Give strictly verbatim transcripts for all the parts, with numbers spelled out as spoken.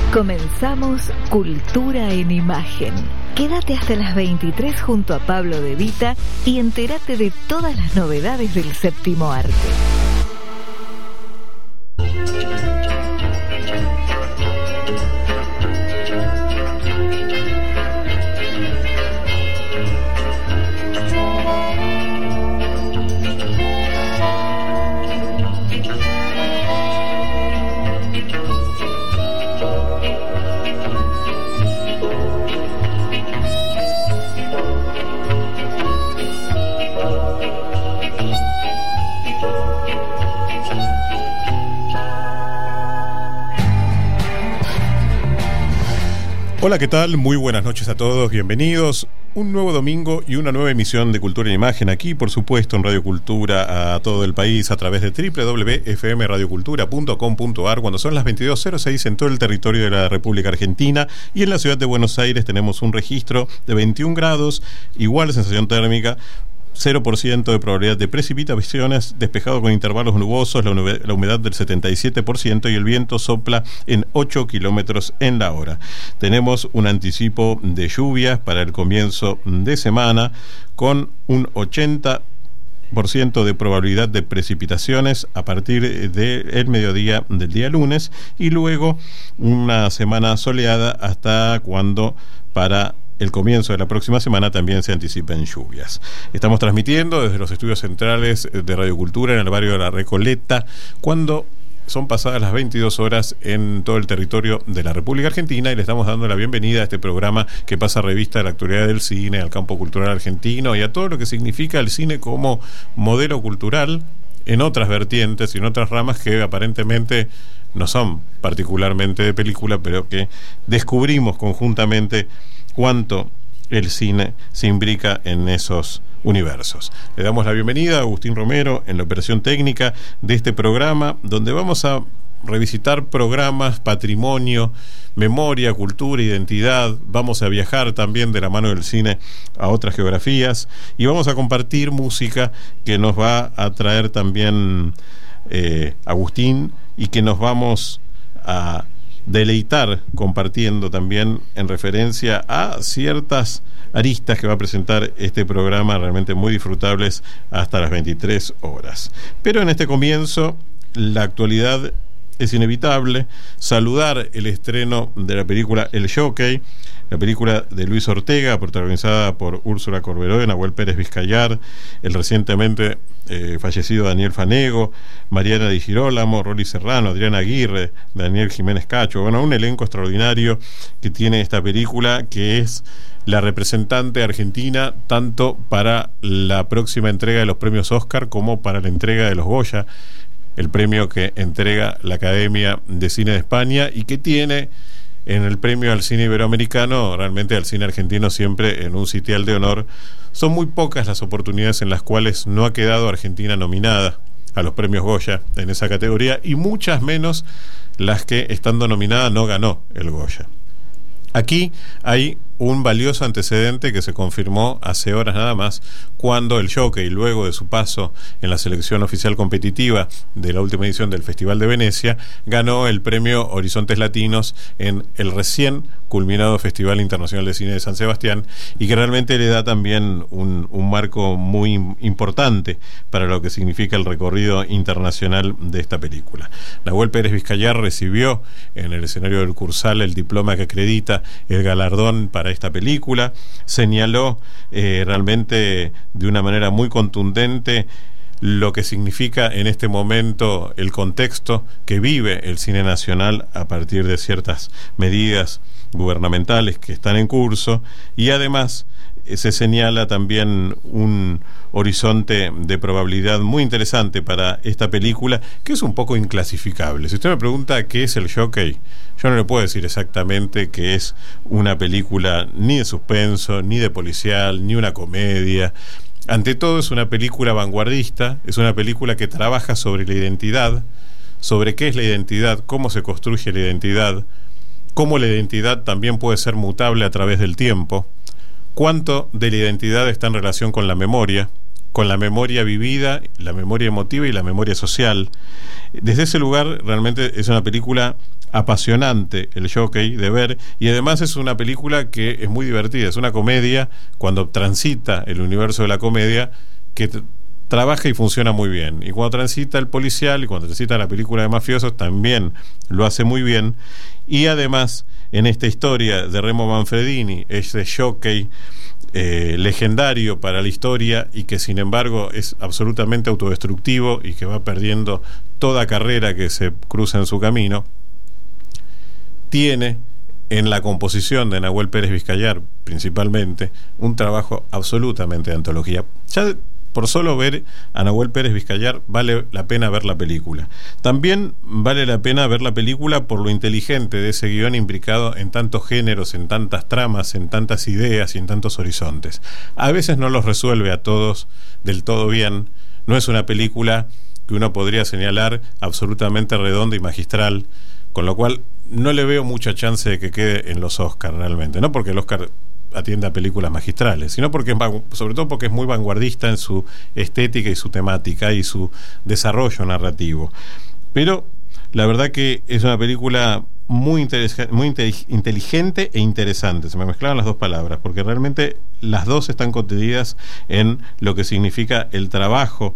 Comenzamos Cultura en Imagen. Quédate hasta las veintitrés junto a Pablo De Vita y entérate de todas las novedades del séptimo arte. Hola, ¿qué tal? Muy buenas noches a todos, bienvenidos. Un nuevo domingo y una nueva emisión de Cultura en Imagen aquí, por supuesto, en Radio Cultura a todo el país a través de doble u doble u doble u punto f m radio cultura punto com punto a r cuando son las veintidós cero seis en todo el territorio de la República Argentina, y en la ciudad de Buenos Aires tenemos un registro de veintiún grados, igual sensación térmica, cero por ciento de probabilidad de precipitaciones, despejado con intervalos nubosos, la humedad, la humedad del setenta y siete por ciento y el viento sopla en ocho kilómetros en la hora. Tenemos un anticipo de lluvias para el comienzo de semana con un ochenta por ciento de probabilidad de precipitaciones a partir del mediodía del día lunes, y luego una semana soleada hasta cuando para el comienzo de la próxima semana también se anticipan lluvias. Estamos transmitiendo desde los estudios centrales de Radio Cultura en el barrio de La Recoleta, cuando son pasadas las veintidós horas en todo el territorio de la República Argentina, y le estamos dando la bienvenida a este programa que pasa revista de la actualidad del cine, al campo cultural argentino y a todo lo que significa el cine como modelo cultural en otras vertientes y en otras ramas que aparentemente no son particularmente de película, pero que descubrimos conjuntamente cuánto el cine se imbrica en esos universos. Le damos la bienvenida a Agustín Romero en la operación técnica de este programa, donde vamos a revisitar programas, patrimonio, memoria, cultura, identidad. Vamos a viajar también de la mano del cine a otras geografías y vamos a compartir música que nos va a traer también eh, Agustín, y que nos vamos a deleitar compartiendo también en referencia a ciertas aristas que va a presentar este programa, realmente muy disfrutables hasta las veintitrés horas. Pero en este comienzo, la actualidad es inevitable. Saludar el estreno de la película El Jockey, la película de Luis Ortega, protagonizada por Úrsula Corberó, Nahuel Pérez Vizcayar, el recientemente eh, fallecido Daniel Fanego, Mariana Di Girolamo, Rolly Serrano, Adriana Aguirre, Daniel Jiménez Cacho. Bueno, un elenco extraordinario que tiene esta película, que es la representante argentina tanto para la próxima entrega de los premios Oscar como para la entrega de los Goya, el premio que entrega la Academia de Cine de España, y que tiene en el premio al cine iberoamericano, realmente al cine argentino siempre en un sitial de honor. Son muy pocas las oportunidades en las cuales no ha quedado Argentina nominada a los premios Goya en esa categoría, y muchas menos las que, estando nominada, no ganó el Goya. Aquí hay un valioso antecedente que se confirmó hace horas nada más, cuando el Jockey, luego de su paso en la selección oficial competitiva de la última edición del Festival de Venecia, ganó el premio Horizontes Latinos en el recién culminado Festival Internacional de Cine de San Sebastián, y que realmente le da también un, un marco muy importante para lo que significa el recorrido internacional de esta película. Nahuel Pérez Vizcayar recibió en el escenario del Cursal el diploma que acredita el galardón para esta película. Señaló eh, realmente de una manera muy contundente lo que significa en este momento el contexto que vive el cine nacional a partir de ciertas medidas gubernamentales que están en curso, y además eh, se señala también un horizonte de probabilidad muy interesante para esta película, que es un poco inclasificable. Si usted me pregunta qué es El Jockey, yo no le puedo decir exactamente que es una película ni de suspenso, ni de policial, ni una comedia. Ante todo es una película vanguardista, es una película que trabaja sobre la identidad, sobre qué es la identidad, cómo se construye la identidad, cómo la identidad también puede ser mutable a través del tiempo, cuánto de la identidad está en relación con la memoria, con la memoria vivida, la memoria emotiva y la memoria social. Desde ese lugar realmente es una película apasionante el Jockey de ver, y además es una película que es muy divertida, es una comedia, cuando transita el universo de la comedia, que t- trabaja y funciona muy bien, y cuando transita el policial y cuando transita la película de mafiosos también lo hace muy bien. Y además en esta historia de Remo Manfredini, ese jockey eh, legendario para la historia y que sin embargo es absolutamente autodestructivo y que va perdiendo toda carrera que se cruza en su camino, tiene en la composición de Nahuel Pérez Vizcayar principalmente un trabajo absolutamente de antología. Ya por solo ver a Nahuel Pérez Vizcayar vale la pena ver la película. También vale la pena ver la película por lo inteligente de ese guión imbricado en tantos géneros, en tantas tramas, en tantas ideas y en tantos horizontes. A veces no los resuelve a todos del todo bien. No es una película que uno podría señalar absolutamente redonda y magistral, con lo cual no le veo mucha chance de que quede en los Oscars realmente, no porque el Oscar atiende a películas magistrales, sino porque es, sobre todo porque es muy vanguardista en su estética y su temática y su desarrollo narrativo. Pero la verdad que es una película muy, interes- muy inteligente e interesante. Se me mezclaban las dos palabras, porque realmente las dos están contenidas en lo que significa el trabajo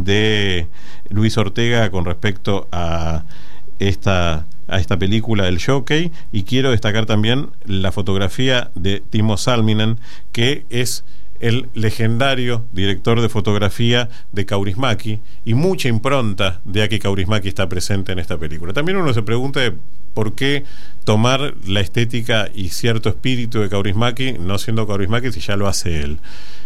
de Luis Ortega con respecto a esta a esta película El Jockey, y quiero destacar también la fotografía de Timo Salminen, que es el legendario director de fotografía de Kaurismäki, y mucha impronta de Aki Kaurismäki está presente en esta película. También uno se pregunta por qué tomar la estética y cierto espíritu de Kaurismäki, no siendo Kaurismäki, si ya lo hace él.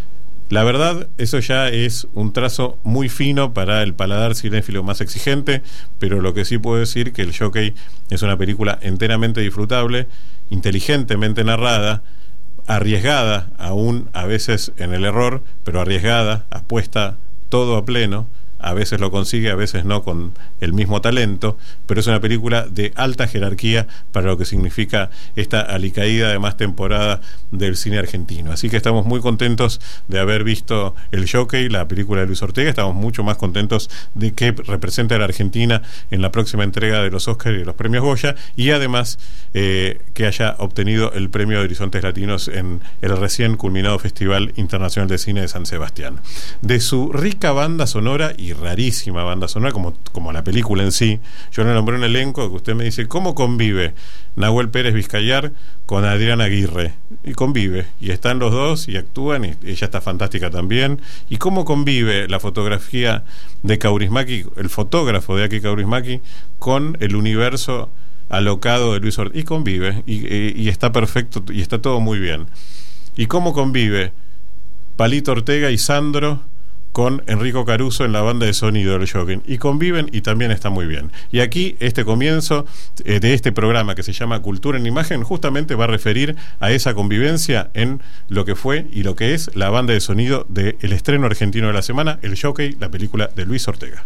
La verdad, eso ya es un trazo muy fino para el paladar cinéfilo más exigente, pero lo que sí puedo decir que El Jockey es una película enteramente disfrutable, inteligentemente narrada, arriesgada, aún a veces en el error, pero arriesgada, apuesta todo a pleno. A veces lo consigue, a veces no con el mismo talento, pero es una película de alta jerarquía para lo que significa esta alicaída de más temporada del cine argentino. Así que estamos muy contentos de haber visto El Jockey, la película de Luis Ortega. Estamos mucho más contentos de que represente a la Argentina en la próxima entrega de los Oscars y de los premios Goya, y además eh, que haya obtenido el premio de Horizontes Latinos en el recién culminado Festival Internacional de Cine de San Sebastián. De su rica banda sonora y rarísima banda sonora, como, como la película en sí, yo le nombré un elenco que usted me dice, ¿cómo convive Nahuel Pérez Vizcayar con Adriana Aguirre? Y convive, y están los dos y actúan, y ella está fantástica también. ¿Y cómo convive la fotografía de Kaurismäki, el fotógrafo de Aki Kaurismäki, con el universo alocado de Luis Ortega? Y convive, y, y, y está perfecto, y está todo muy bien. ¿Y cómo convive Palito Ortega y Sandro con Enrico Caruso en la banda de sonido del Jockey? Y conviven y también está muy bien. Y aquí este comienzo eh, de este programa que se llama Cultura en Imagen justamente va a referir a esa convivencia en lo que fue y lo que es la banda de sonido del estreno argentino de la semana, El Jockey, la película de Luis Ortega.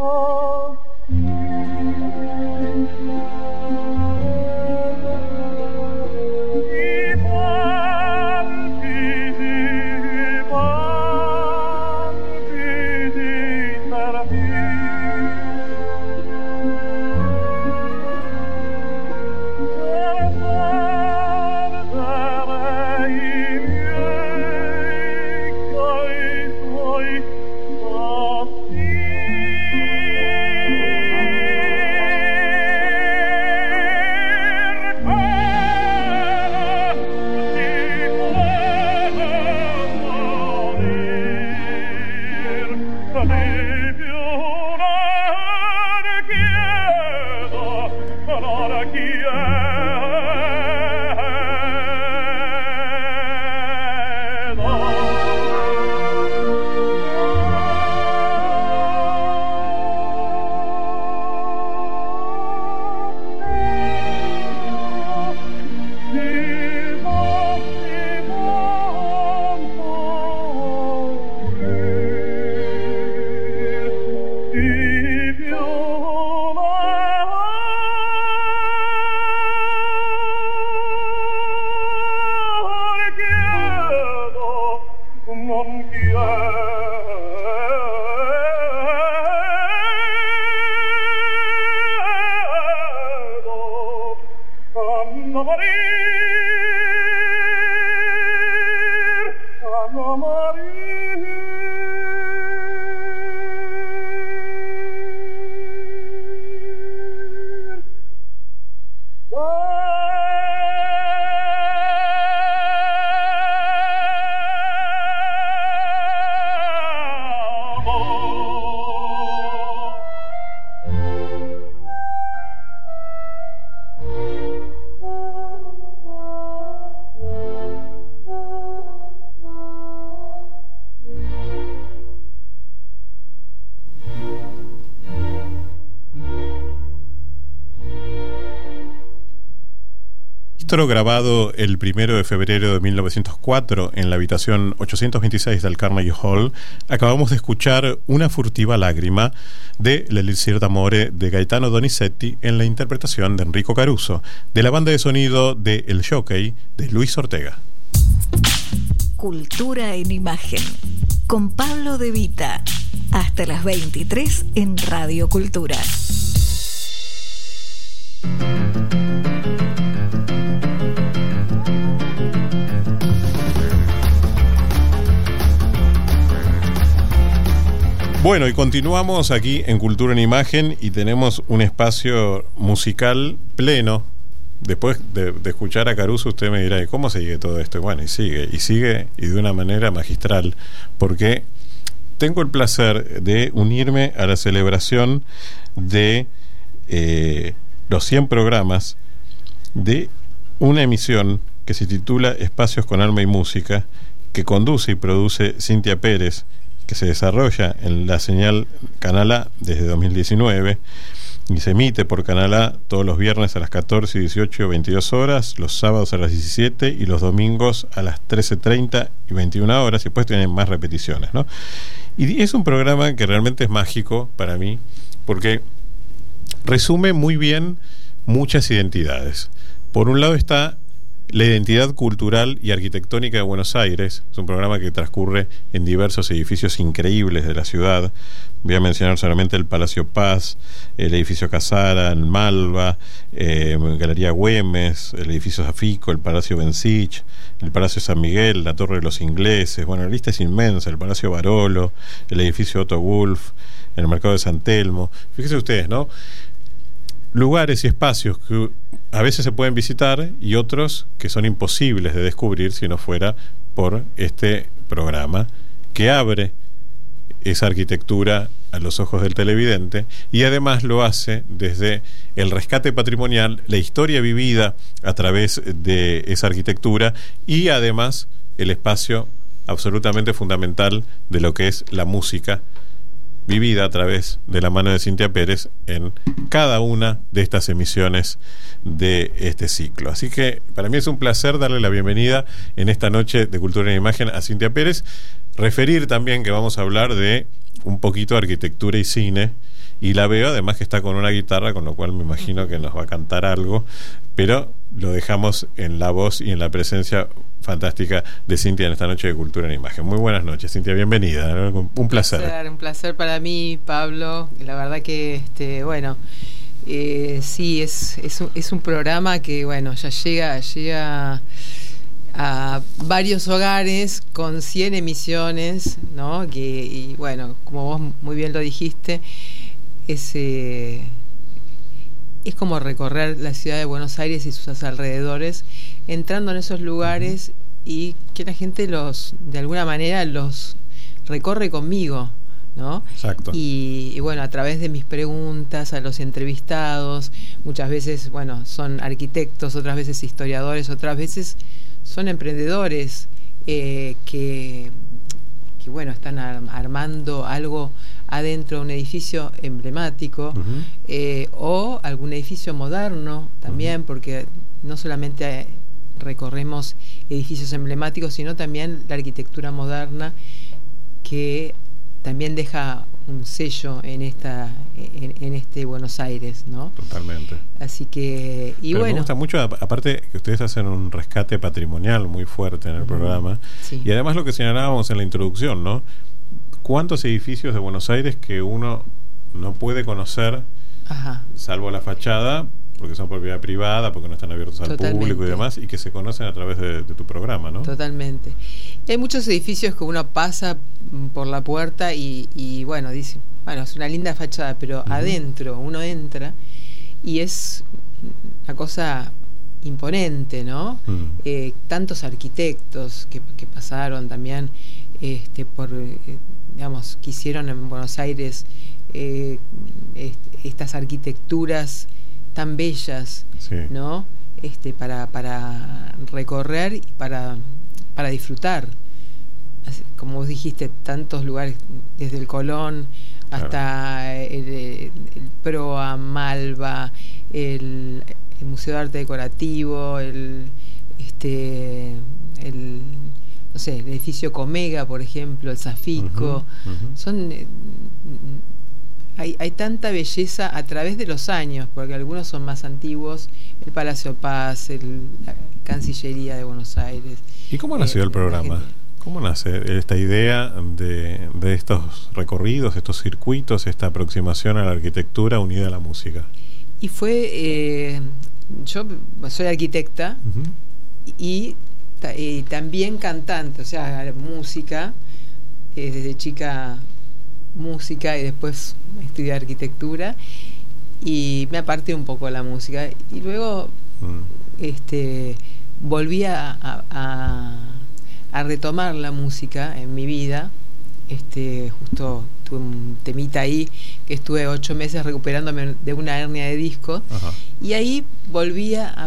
Grabado el primero de febrero de mil novecientos cuatro en la habitación ochocientos veintiséis del Carnegie Hall, acabamos de escuchar Una furtiva lágrima de L'Elixir d'Amore de Gaetano Donizetti en la interpretación de Enrico Caruso, de la banda de sonido de El Jockey de Luis Ortega. Cultura en imagen con Pablo De Vita hasta las veintitrés en Radio Cultura. Bueno, y continuamos aquí en Cultura en Imagen y tenemos un espacio musical pleno. Después de, de escuchar a Caruso, usted me dirá, ¿cómo sigue todo esto? Y bueno, y sigue, y sigue, y de una manera magistral, porque tengo el placer de unirme a la celebración de eh, los cien programas de una emisión que se titula Espacios con Alma y Música, que conduce y produce Cintia Pérez, que se desarrolla en la señal Canal A desde dos mil diecinueve y se emite por Canal A todos los viernes a las catorce, dieciocho y veintidós horas, los sábados a las diecisiete y los domingos a las trece treinta y veintiuna horas, y después tienen más repeticiones, ¿no? Y es un programa que realmente es mágico para mí porque resume muy bien muchas identidades. Por un lado está la identidad cultural y arquitectónica de Buenos Aires. Es un programa que transcurre en diversos edificios increíbles de la ciudad. Voy a mencionar solamente el Palacio Paz, el edificio Casara en Malva, eh, Galería Güemes, el edificio Zafico, el Palacio Bensich, el Palacio San Miguel, la Torre de los Ingleses. Bueno, la lista es inmensa. El Palacio Barolo, el edificio Otto Wolf, el Mercado de San Telmo. Fíjense ustedes, ¿no? Lugares y espacios que a veces se pueden visitar y otros que son imposibles de descubrir si no fuera por este programa que abre esa arquitectura a los ojos del televidente y además lo hace desde el rescate patrimonial, la historia vivida a través de esa arquitectura y además el espacio absolutamente fundamental de lo que es la música vivida a través de la mano de Cintia Pérez en cada una de estas emisiones de este ciclo. Así que para mí es un placer darle la bienvenida en esta noche de Cultura en Imagen a Cintia Pérez. Referir también que vamos a hablar de un poquito de arquitectura y cine, y la veo además que está con una guitarra, con lo cual me imagino que nos va a cantar algo, pero lo dejamos en la voz y en la presencia fantástica de Cintia en esta noche de Cultura en Imagen. Muy buenas noches, Cintia, bienvenida, ¿no? Un placer. Un placer, un placer para mí, Pablo. La verdad que, este, bueno, eh, sí, es, es, un, es un programa que, bueno, ya llega, llega a varios hogares con cien emisiones, ¿no? Que, y bueno, como vos muy bien lo dijiste, es, eh, es como recorrer la ciudad de Buenos Aires y sus alrededores, entrando en esos lugares y que la gente los, de alguna manera, los recorre conmigo, ¿no? Exacto. Y, y bueno, a través de mis preguntas a los entrevistados, muchas veces, bueno, son arquitectos, otras veces historiadores, otras veces son emprendedores eh, que, que, bueno, están armando algo adentro de un edificio emblemático, uh-huh. eh, o algún edificio moderno también, uh-huh. porque no solamente recorremos edificios emblemáticos, sino también la arquitectura moderna, que también deja un sello en esta en, en este Buenos Aires, ¿no? Totalmente. Así que, y Pero bueno, me gusta mucho, aparte que ustedes hacen un rescate patrimonial muy fuerte en el uh-huh. programa, sí. Y además lo que señalábamos en la introducción, ¿no? ¿Cuántos edificios de Buenos Aires que uno no puede conocer, Ajá. salvo la fachada, porque son propiedad privada, porque no están abiertos al Totalmente. Público y demás, y que se conocen a través de, de tu programa, ¿no? Totalmente. Y hay muchos edificios que uno pasa por la puerta y, y bueno, dice, bueno, es una linda fachada, pero uh-huh. adentro uno entra y es una cosa imponente, ¿no? Uh-huh. Eh, tantos arquitectos que, que pasaron también este, por, eh, digamos, que hicieron en Buenos Aires eh, est- estas arquitecturas tan bellas, sí. ¿no? Este, para, para recorrer y para, para disfrutar. Así, como vos dijiste, tantos lugares, desde el Colón hasta claro. el, el, el Proa, Malva, el, el Museo de Arte Decorativo, el, este, el, no sé, el edificio Comega, por ejemplo, el Zafico. Uh-huh, uh-huh. Son... Eh, Hay, hay tanta belleza a través de los años, porque algunos son más antiguos, el Palacio Paz, el, la Cancillería de Buenos Aires. ¿Y cómo nació eh, el programa? ¿Cómo nace esta idea de, de estos recorridos, estos circuitos, esta aproximación a la arquitectura unida a la música? Y fue, eh, yo soy arquitecta uh-huh. y, y también cantante, o sea, música, eh, desde chica música y después estudié arquitectura y me aparté un poco de la música y luego mm. este volví a, a, a retomar la música en mi vida. Este justo tuve un temita ahí que estuve ocho meses recuperándome de una hernia de discos. Ajá. Y ahí volví a,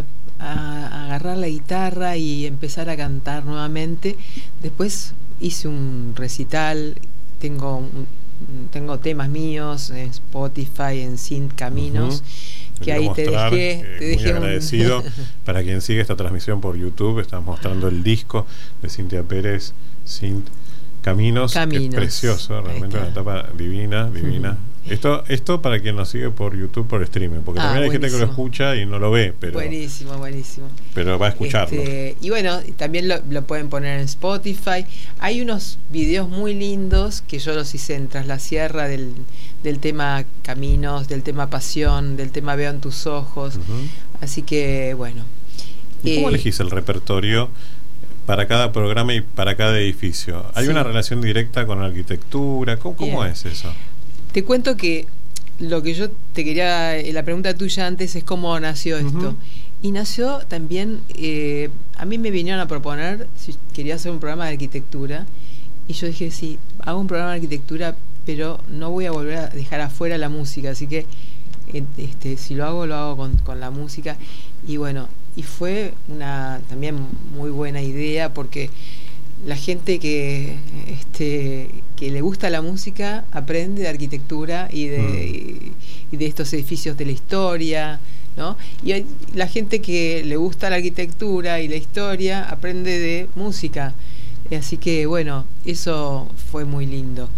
a agarrar la guitarra y empezar a cantar nuevamente. Después hice un recital, tengo un Tengo temas míos en Spotify, en Synth Caminos, uh-huh. que ahí te mostrar, dejé, eh, te dejé muy agradecido. Un... Para quien sigue esta transmisión por YouTube, estamos mostrando el disco de Cintia Pérez, Synth Caminos, Caminos. Que es precioso, realmente una etapa divina, divina. Uh-huh. Esto, esto para quien nos sigue por YouTube, por streaming, porque ah, también hay buenísimo. Gente que lo escucha y no lo ve, pero buenísimo, buenísimo. Pero va a escucharlo. Este, y bueno, también lo, lo pueden poner en Spotify. Hay unos videos muy lindos que yo los hice en Tras la Sierra del, del tema Caminos, del tema Pasión, del tema Veo en tus ojos. Uh-huh. Así que bueno. ¿Y eh, cómo elegís el repertorio para cada programa y para cada edificio? ¿Hay sí. una relación directa con la arquitectura? ¿Cómo, cómo es eso? Te cuento que lo que yo te quería, la pregunta tuya antes es cómo nació esto. Uh-huh. Y nació también, eh, a mí me vinieron a proponer si quería hacer un programa de arquitectura. Y yo dije, sí, hago un programa de arquitectura, pero no voy a volver a dejar afuera la música. Así que este, si lo hago, lo hago con, con la música. Y bueno, y fue una también muy buena idea porque la gente que este que le gusta la música aprende de arquitectura y de, mm. y de estos edificios de la historia, ¿no? Y hay, la gente que le gusta la arquitectura y la historia aprende de música. Así que bueno, eso fue muy lindo.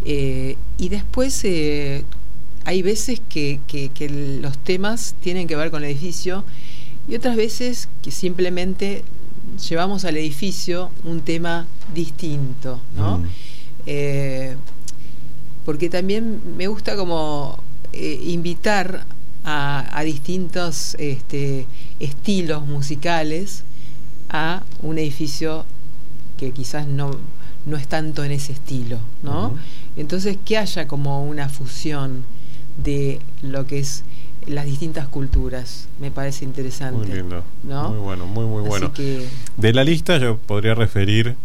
Eh, y después eh, hay veces que, que, que los temas tienen que ver con el edificio y otras veces que simplemente llevamos al edificio un tema distinto, ¿no? Mm. Eh, porque también me gusta como eh, invitar a, a distintos este, estilos musicales a un edificio que quizás no, no es tanto en ese estilo, ¿no? Uh-huh. Entonces que haya como una fusión de lo que es las distintas culturas, me parece interesante. Muy lindo, ¿no? Muy bueno, muy muy bueno. Así que, de la lista yo podría referir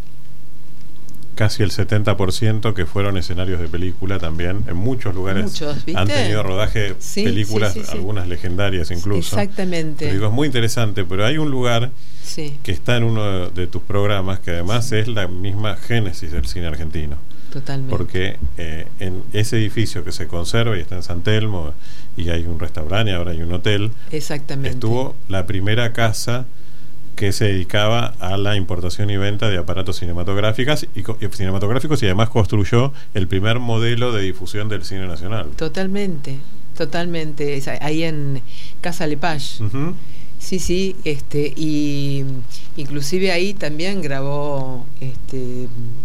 casi el setenta por ciento que fueron escenarios de película también. En muchos lugares muchos, ¿viste? Han tenido rodaje sí, películas, sí, sí, sí. algunas legendarias incluso. Exactamente. Pero digo, es muy interesante, pero hay un lugar sí. que está en uno de tus programas que además sí. es la misma génesis del cine argentino. Totalmente. Porque eh, en ese edificio que se conserva y está en San Telmo y hay un restaurante y ahora hay un hotel, exactamente, estuvo la primera casa que se dedicaba a la importación y venta de aparatos cinematográficos y, y cinematográficos y además construyó el primer modelo de difusión del cine nacional. Totalmente, totalmente. Ahí en Casa Lepage. Uh-huh. Sí, sí, este, y inclusive ahí también grabó este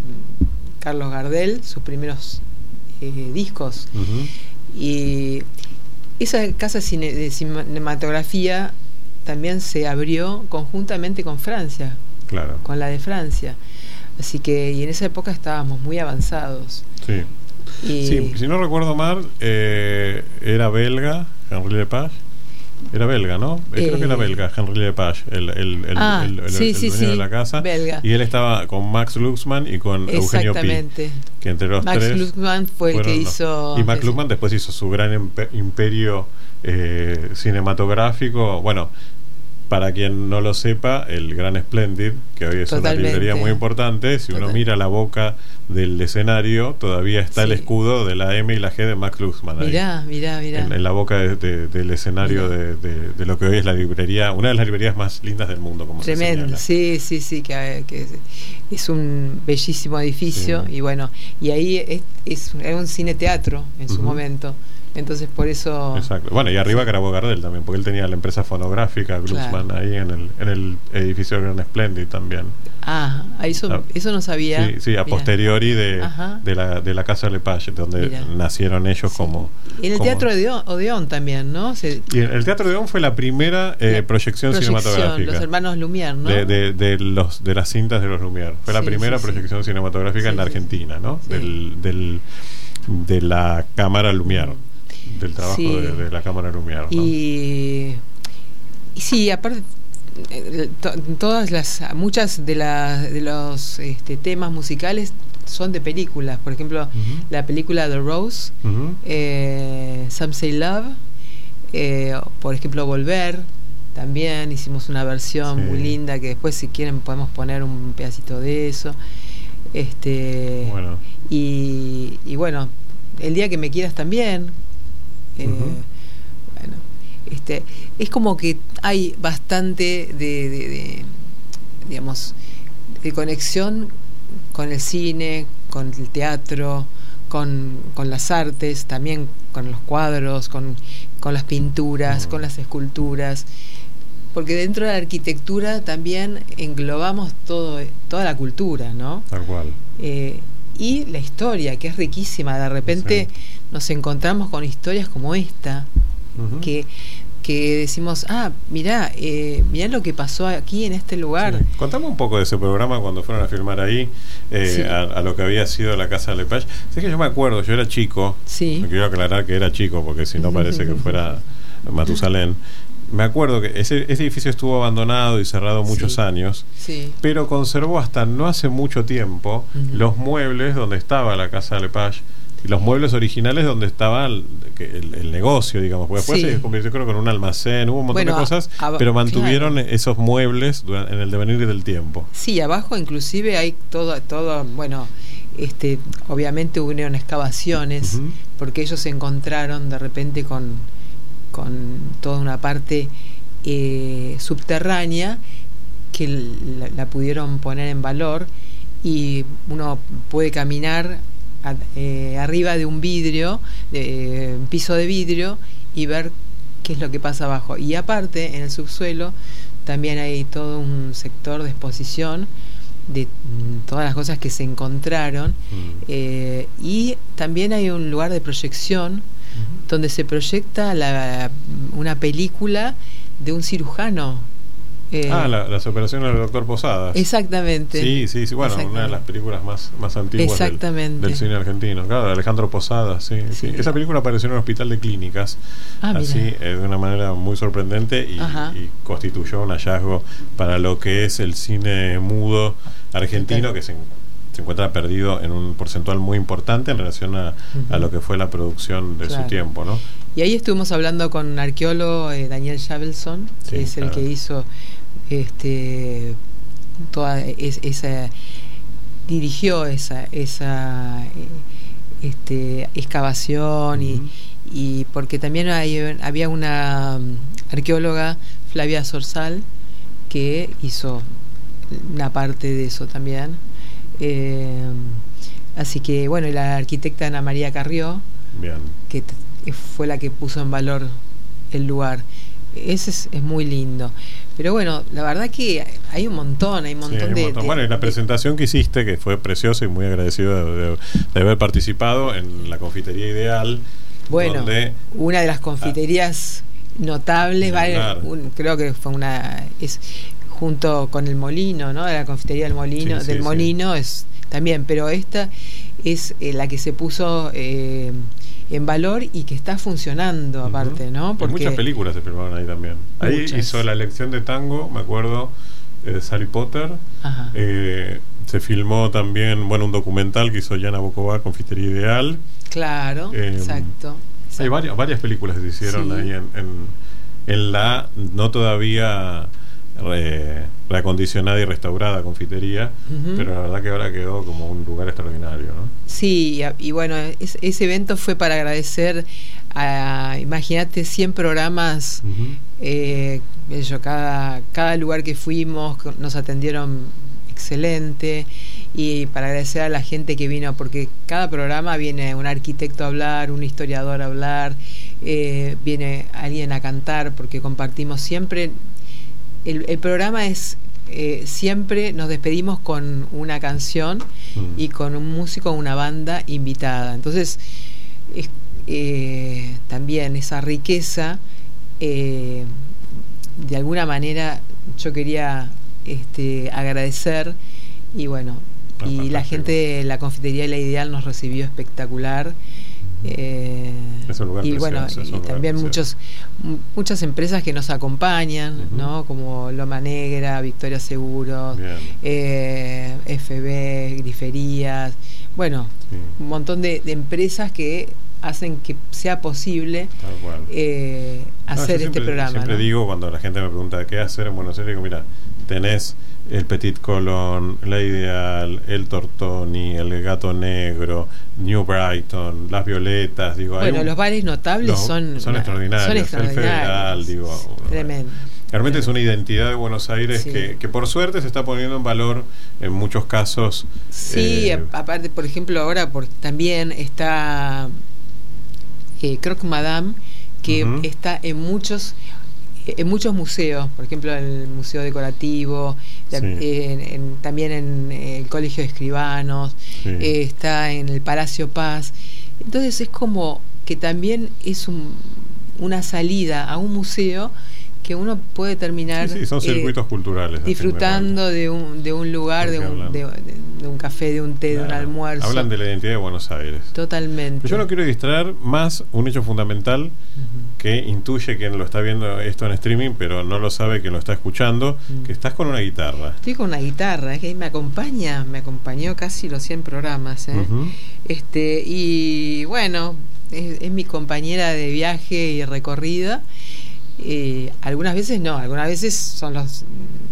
Carlos Gardel sus primeros eh, discos. Uh-huh. Y esa casa cine, de cinematografía también se abrió conjuntamente con Francia, claro, con la de Francia. Así que, y en esa época estábamos muy avanzados. Sí. Y sí, si no recuerdo mal, eh, era belga, Henri Lepage. Era belga, ¿no? Eh, Creo que era belga, Henri Lepage, el, el, el, ah, el, el, sí, el sí, dueño sí, de la casa. Belga. Y él estaba con Max Luxman y con Eugenio Pi. Exactamente. Que entre los Max tres. Luxman fue el que hizo. Y Max Luxman después hizo su gran imperio eh, cinematográfico. Bueno, para quien no lo sepa, el Gran Splendid, que hoy es Totalmente. Una librería muy importante, si Total. Uno mira la boca del escenario, todavía está sí. el escudo de la M y la G de Max Luxman. Mirá, ahí, mirá, mirá. En, en la boca de, de, del escenario de, de, de lo que hoy es la librería, una de las librerías más lindas del mundo, como Tremendo, sí, sí, sí, que, que es un bellísimo edificio, sí. y bueno, y ahí es, es, es un cine teatro en su uh-huh. momento. Entonces por eso. Exacto. Bueno, y arriba grabó Gardel también, porque él tenía la empresa fonográfica Glucksmann claro. ahí en el, en el edificio Gran Splendid también. Ah, eso, ah, eso no sabía. Sí, sí, a Mirá. posteriori de, de la de la Casa Lepage, donde Mirá. nacieron ellos sí. como. Y en el como, Teatro de Odeón también, ¿no? Se, y el Teatro de Odeón fue la primera eh, la proyección, proyección cinematográfica. Los hermanos Lumière, ¿no? De, de, de, los, de las cintas de los Lumière. Fue sí, la primera sí, proyección sí. cinematográfica sí, en la Argentina, ¿no? Sí. Del, del, de la Cámara Lumière. Del trabajo sí. de, de la Cámara Lumière, ¿no? Y, y sí, aparte to, todas las muchas de las de los este, temas musicales son de películas. Por ejemplo, uh-huh. la película The Rose, uh-huh. eh, Some Say Love, eh, por ejemplo Volver, también hicimos una versión sí. muy linda que después si quieren podemos poner un pedacito de eso. Este bueno. Y, y bueno, El día que me quieras también. Eh, uh-huh. Bueno, este, es como que hay bastante de, de, de digamos de conexión con el cine, con el teatro, con, con las artes, también con los cuadros, con, con las pinturas, uh-huh. con las esculturas, porque dentro de la arquitectura también englobamos todo, toda la cultura, ¿no? Tal cual. Eh, y la historia, que es riquísima. De repente sí. nos encontramos con historias como esta, uh-huh. que, que decimos, ah, mirá, eh, mirá lo que pasó aquí en este lugar. Sí. Contame un poco de ese programa cuando fueron a filmar ahí, eh, sí. a, a lo que había sido la Casa Lepage. Sé que yo me acuerdo, yo era chico, sí. me quiero aclarar que era chico, porque si no parece que fuera Matusalén. Me acuerdo que ese, ese edificio estuvo abandonado y cerrado muchos sí, años, sí. pero conservó hasta no hace mucho tiempo uh-huh. los muebles donde estaba la Casa Lepage y los muebles originales donde estaba el, el, el negocio, digamos, porque después sí. se convirtió creo que en un almacén, hubo un montón bueno, de cosas, a, a, pero mantuvieron claro. esos muebles durante, en el devenir del tiempo. Sí, abajo inclusive hay todo, todo bueno, este, obviamente hubieron excavaciones, uh-huh. porque ellos se encontraron de repente con con toda una parte eh, subterránea que la, la pudieron poner en valor y uno puede caminar a, eh, arriba de un vidrio, de, un piso de vidrio, y ver qué es lo que pasa abajo. Y aparte, en el subsuelo también hay todo un sector de exposición de mm, todas las cosas que se encontraron, mm. eh, y también hay un lugar de proyección mm. donde se proyecta la, una película de un cirujano. Eh, ah, la, las operaciones del doctor Posadas. Exactamente. Sí, sí, sí. Bueno, una de las películas más, más antiguas del, del cine argentino. Claro, Alejandro Posadas, sí, sí. sí. Esa película apareció en un hospital de clínicas, ah, así, eh, de una manera muy sorprendente y, y constituyó un hallazgo para lo que es el cine mudo argentino, que se, se encuentra perdido en un porcentual muy importante en relación a, uh-huh. a lo que fue la producción de claro. su tiempo, ¿no? Y ahí estuvimos hablando con un arqueólogo, eh, Daniel Javelson, sí, que es claro. el que hizo este toda es, esa dirigió esa esa este excavación uh-huh. y, y porque también hay, había una arqueóloga, Flavia Zorzal, que hizo una parte de eso también, eh, así que bueno, y la arquitecta Ana María Carrió, bien. que t- fue la que puso en valor el lugar. Ese es, es muy lindo. Pero bueno, la verdad que hay un montón, hay un montón, sí, hay un de, montón. de... Bueno, y la presentación que hiciste, que fue preciosa y muy agradecido de, de, de haber participado en la Confitería Ideal. Bueno, donde, una de las confiterías ah, notables, vale, un, creo que fue una... es junto con el Molino, ¿no? La Confitería del Molino, sí, del sí, Molino sí. es también, pero esta es eh, la que se puso... Eh, en valor y que está funcionando aparte, uh-huh. ¿no? Porque muchas películas se filmaron ahí también. Ahí muchas. Hizo La Lección de Tango, me acuerdo, eh, Harry Potter. Eh, se filmó también, bueno, un documental que hizo Yana Bocová, Confitería Ideal. Claro, eh, exacto, exacto. Hay varias, varias películas que se hicieron sí. ahí en, en, en la no todavía re, reacondicionada y restaurada confitería, uh-huh. pero la verdad que ahora quedó como un lugar extraordinario, ¿no? Sí, y, y bueno, es, ese evento fue para agradecer a, imagínate, cien programas, uh-huh. eh, yo, cada, cada lugar que fuimos nos atendieron excelente, y para agradecer a la gente que vino, porque cada programa viene un arquitecto a hablar, un historiador a hablar, eh, viene alguien a cantar, porque compartimos siempre. El, el programa es eh, siempre nos despedimos con una canción mm. y con un músico, una banda invitada. Entonces es, eh, también esa riqueza, eh, de alguna manera yo quería este, agradecer, y bueno, ah, y fantástico. La gente de la Confitería La Ideal nos recibió espectacular. Eh, y bueno, y también muchos muchas empresas que nos acompañan, uh-huh. ¿no? Como Loma Negra, Victoria Seguros, eh, F B, Griferías, bueno, sí. un montón de, de empresas que hacen que sea posible eh, hacer no, este siempre, programa. Siempre ¿no? digo, cuando la gente me pregunta qué hacer en Buenos Aires, digo, mira, tenés el Petit Colón, La Ideal, el Tortoni, el Gato Negro, New Brighton, Las Violetas, digo, bueno, un, los bares notables los, son, son, extraordinarios, son extraordinarios, el Federal, digo, tremendo. Realmente es una identidad de Buenos Aires sí. que, que por suerte se está poniendo en valor en muchos casos. Sí, eh, aparte, por ejemplo, ahora por, también está eh, Croque Madame, que uh-huh. está en muchos en muchos museos, por ejemplo el Museo Decorativo, sí. en, en, también en el Colegio de Escribanos, sí. eh, está en el Palacio Paz. Entonces es como que también es un, una salida a un museo que uno puede terminar sí, sí, son circuitos eh, culturales disfrutando de un, de un lugar, de un, de, de un café, de un té, claro. de un almuerzo. Hablan de la identidad de Buenos Aires. Totalmente. Pero yo no quiero distraer más un hecho fundamental uh-huh. que intuye quien lo está viendo esto en streaming, pero no lo sabe quien lo está escuchando, uh-huh. que estás con una guitarra. Estoy con una guitarra, es que me acompaña, me acompañó casi los cien programas, ¿eh? Uh-huh. este y bueno, es, es mi compañera de viaje y recorrida. Eh, algunas veces no, algunas veces son los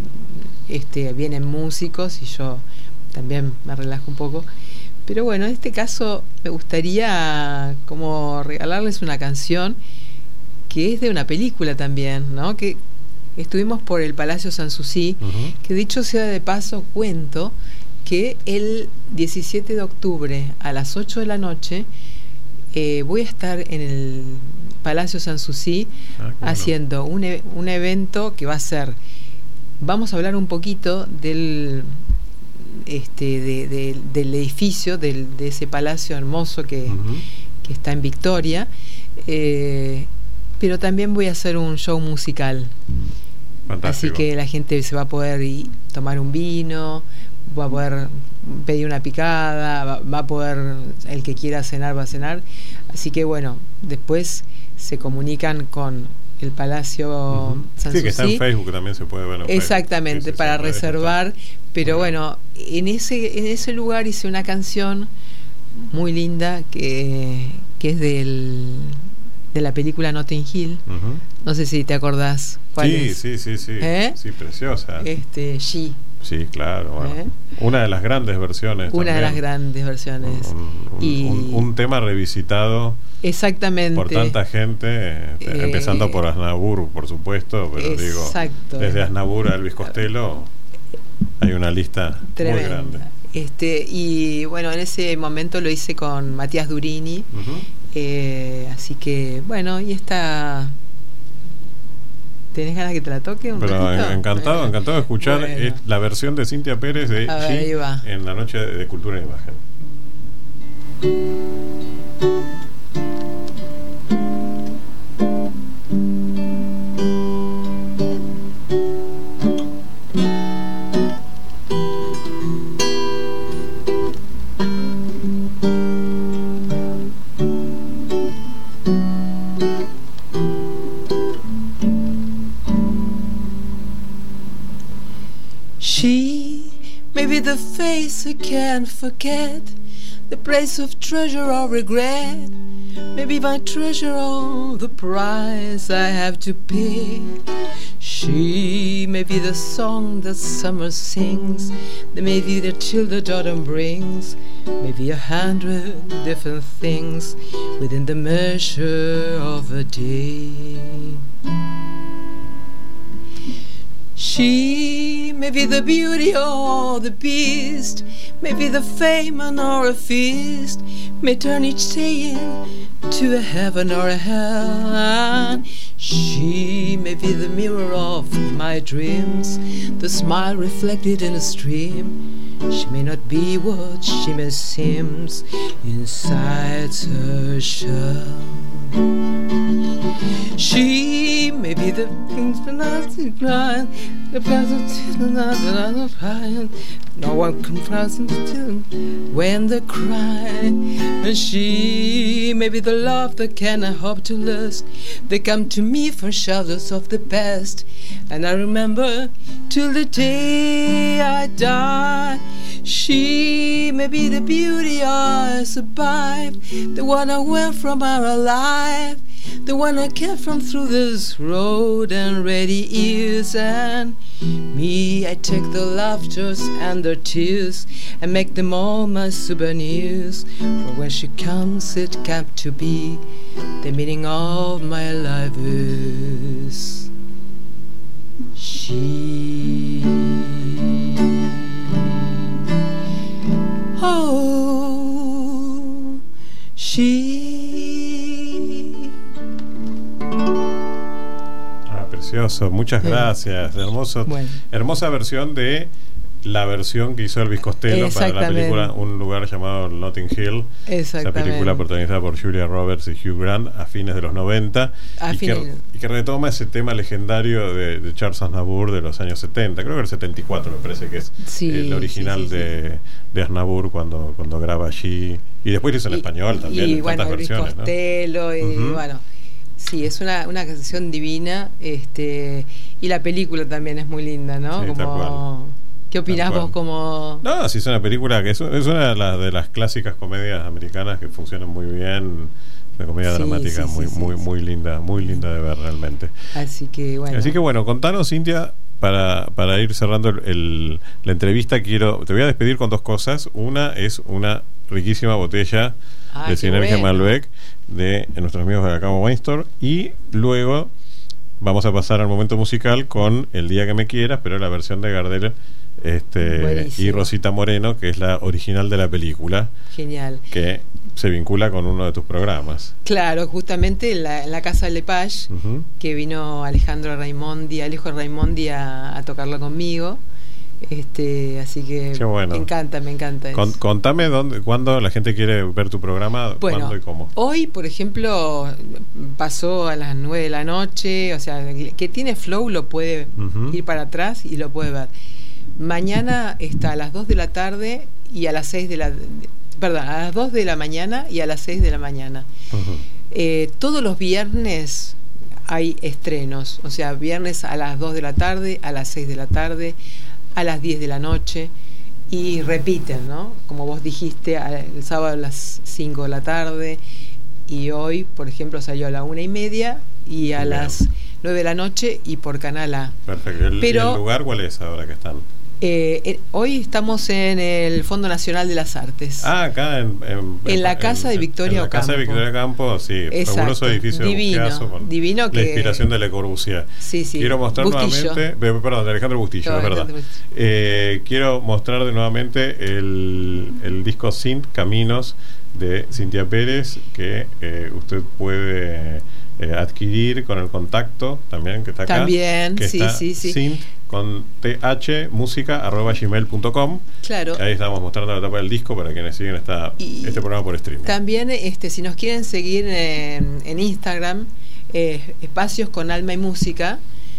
este, vienen músicos y yo también me relajo un poco, pero bueno, en este caso me gustaría como regalarles una canción que es de una película también, ¿no? Que estuvimos por el Palacio Sanssouci, uh-huh. que dicho sea de paso cuento que el diecisiete de octubre a las ocho de la noche eh, voy a estar en el Palacio Sanssouci ah, haciendo un, e- un evento que va a ser, vamos a hablar un poquito del este de, de, del edificio, del, de ese palacio hermoso que, uh-huh. que está en Victoria, eh, pero también voy a hacer un show musical. Fantástico. Así que la gente se va a poder ir, tomar un vino, va a poder pedir una picada, va, va a poder, el que quiera cenar va a cenar. Así que bueno, después se comunican con el Palacio uh-huh. Sanssouci. Sí, que está en Facebook, también se puede ver en Exactamente, Facebook. Sí, para reservar. Estar. Pero bueno, en ese en ese lugar hice una canción muy linda que, que es del de la película Notting Hill. Uh-huh. No sé si te acordás cuál sí, es. Sí, sí, sí. ¿Eh? Sí, preciosa. Este, She. Sí, claro. Bueno. ¿Eh? Una de las grandes versiones. Una también. de las grandes versiones. Un, un, y un, un tema revisitado. Exactamente. Por tanta gente, eh, empezando por Aznavour, por supuesto, pero exacto. digo, desde Aznavour a Elvis Costello hay una lista tremenda. Muy grande. Este, y bueno, en ese momento lo hice con Matías Durini, uh-huh. eh, así que bueno, y esta... ¿Tenés ganas que te la toque un Pero ratito? encantado, bueno. encantado de escuchar bueno. la versión de Cintia Pérez de G en la noche de Cultura e Imagen. She may be the face I can't forget, the place of treasure or regret, maybe my treasure or the price I have to pay. She may be the song that summer sings, the maybe the chill that autumn brings, maybe a hundred different things within the measure of a day. She may be the beauty or the beast, may be the fame or a feast, may turn each day into a heaven or a hell. She may be the mirror of my dreams, the smile reflected in a stream. She may not be what she may seem inside her shell. She may be the things but not to cry, the pleasant not another cry. No one can listen to when they cry. And she may be the love that cannot hope to last. They come to me for shadows of the past, and I remember till the day I die. She may be the beauty I survived, the one I went from our life, the one I kept from through this road and ready years. And me, I take the laughters and the tears and make them all my souvenirs. For when she comes, it came to be the meaning of my life is she. Oh, she. Ah, precioso, muchas gracias. Hermoso, bueno. Hermosa versión de la versión que hizo Elvis Costello para la película Un lugar llamado Notting Hill. Esa película protagonizada por Julia Roberts y Hugh Grant a fines de los noventa y que, y que retoma ese tema legendario de, de Charles Aznavour de los años setenta, creo que el setenta y cuatro me parece que es sí, el original sí, sí, de, sí. de Aznavour cuando, cuando graba allí, y después lo hizo en y, español también y en bueno, tantas Elvis versiones, Costello, ¿no? Y uh-huh. bueno, sí, es una, una canción divina, este y la película también es muy linda, ¿no? Sí, como ¿qué opinás vos como...? No, sí, es una película que es, es una de las, de las clásicas comedias americanas que funcionan muy bien. Una comedia sí, dramática sí, muy, sí, muy, sí. muy linda, muy linda de ver realmente. Así que bueno. Así que bueno, contanos, Cintia, para, para ir cerrando el, el, la entrevista, quiero, te voy a despedir con dos cosas. Una es una riquísima botella ah, de Sinergia bueno. Malbec de nuestros amigos de la Cama Wine Store, y luego vamos a pasar al momento musical con El día que me quieras, pero la versión de Gardel este, y Rosita Moreno, que es la original de la película. Genial. Que se vincula con uno de tus programas. Claro, justamente en la, en la casa de Lepage, uh-huh. que vino Alejandro Raimondi, Alejo Raimondi a, a tocarlo conmigo. Este, así que bueno. me encanta, me encanta. Con, contame dónde, cuándo la gente quiere ver tu programa, bueno, cuándo y cómo. Hoy, por ejemplo, pasó a las nueve de la noche, o sea, que tiene Flow lo puede uh-huh. ir para atrás y lo puede ver. Mañana está a las dos de la tarde y a las seis de la perdón, a las dos de la mañana y a las seis de la mañana. Uh-huh. Eh, todos los viernes hay estrenos, o sea, viernes a las dos de la tarde, a las seis de la tarde, a las diez de la noche, y repiten, ¿no? Como vos dijiste, el sábado a las cinco de la tarde, y hoy, por ejemplo, salió a la una y media y a Bien. las nueve de la noche y por Canal A. Perfecto. ¿El, Pero, ¿el lugar cuál es ahora que están? Eh, eh, hoy estamos en el Fondo Nacional de las Artes. Ah, acá en, en, en la casa en, de Victoria en la Ocampo. casa de Victoria Ocampo, sí, Exacto. fabuloso edificio divino, de Busquiazo, con divino que... la inspiración de Le Corbusier. Sí, sí. Quiero mostrar Bustillo. nuevamente, perdón, de Alejandro Bustillo, es verdad. Eh, quiero mostrar de nuevamente el, el disco Synth Caminos de Cintia Pérez, que eh, usted puede eh, adquirir con el contacto también que está acá. También, que sí, está sí, sí. Synth con thmusica arroba gmail punto com. Claro. Ahí estamos mostrando la tapa del disco para quienes siguen esta, este programa por streaming. También, este, si nos quieren seguir en, en Instagram, eh, espacios con alma y música,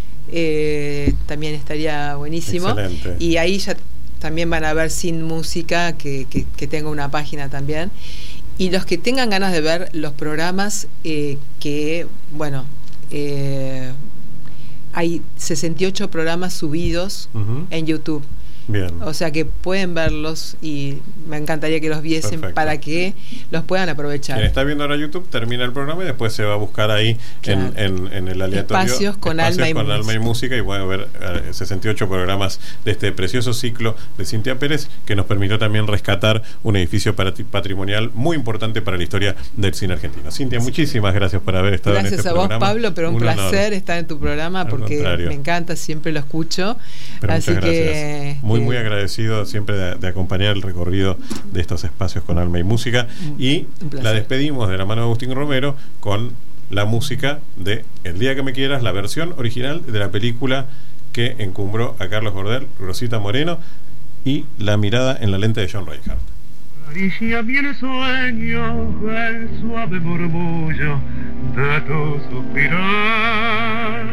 eh, también estaría buenísimo. Excelente. Y ahí ya también van a ver Sin Música, que, que, que tengo una página también. Y los que tengan ganas de ver los programas, eh, que, bueno, eh, hay sesenta y ocho programas subidos uh-huh. en YouTube. Bien. O sea que pueden verlos y me encantaría que los viesen. Perfecto. Para que los puedan aprovechar. Quien está viendo ahora YouTube termina el programa y después se va a buscar ahí claro. en, en, en el aleatorio espacios con, espacios alma, y con alma y música, y pueden ver uh, sesenta y ocho programas de este precioso ciclo de Cintia Pérez, que nos permitió también rescatar un edificio patrimonial muy importante para la historia del cine argentino. Cintia, muchísimas gracias por haber estado gracias en este programa. programa. Gracias a vos, Pablo, pero un, un placer honor. estar en tu programa. Al porque contrario. Me encanta, siempre lo escucho. Pero así muchas que gracias. Muy, muy agradecido siempre de, de acompañar el recorrido de estos espacios con alma y música. Y la despedimos de la mano de Agustín Romero con la música de El día que me quieras, la versión original de la película que encumbró a Carlos Gardel, Rosita Moreno, y La mirada en la lente de John Reichardt. Acaricia mi sueño el suave murmullo de tu suspirar.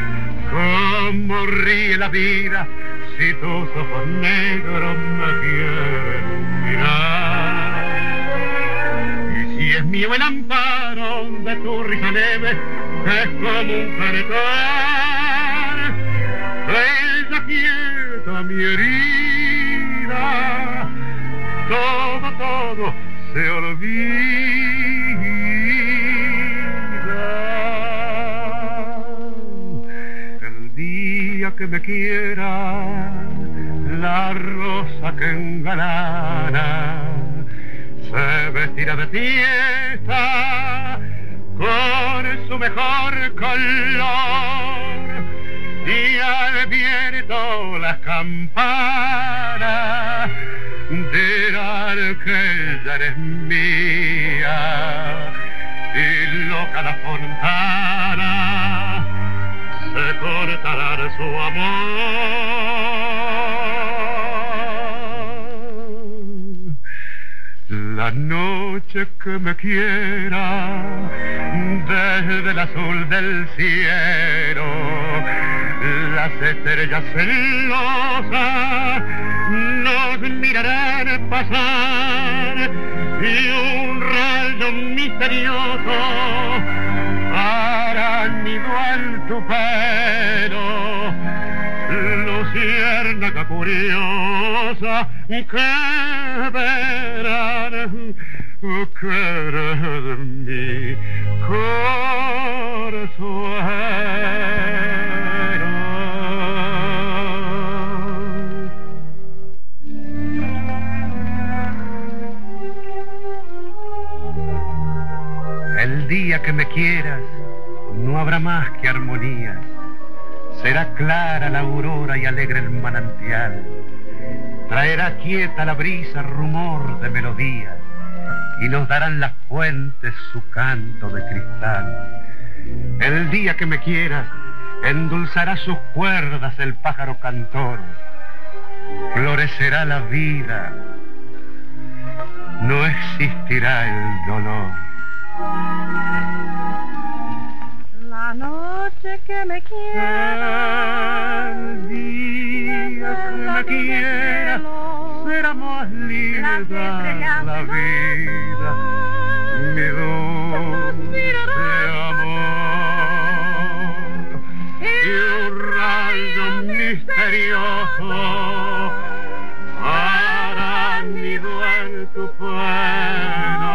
Cómo ríe la vida si tus ojos negros me quieren mirar. Y si es mío el amparo de tu risa leve, es como un caretar. Ella quieta mi herida, todo, todo se olvida. El día que me quiera, la rosa que engalana se vestirá de fiesta con su mejor color, y al viento las campanas dirán que ya eres mía, y loca la fontana se cortará de su amor. La noche que me quiera, desde el azul del cielo, las estrellas celosas nos mirarán pasar, y un rayo misterioso hará nido en tu pelo, luciérnaga curiosa, que verán querer mi corazón. El día que me quieras no habrá más que armonías, será clara la aurora y alegre el manantial. Traerá quieta la brisa rumor de melodías y nos darán las fuentes su canto de cristal. El día que me quieras endulzará sus cuerdas el pájaro cantor. Florecerá la vida, no existirá el dolor. La noche que me quiera, el día que me quiera, será más linda la vida, mi dulce amor. Y un rayo misterioso hará nido en tu pena.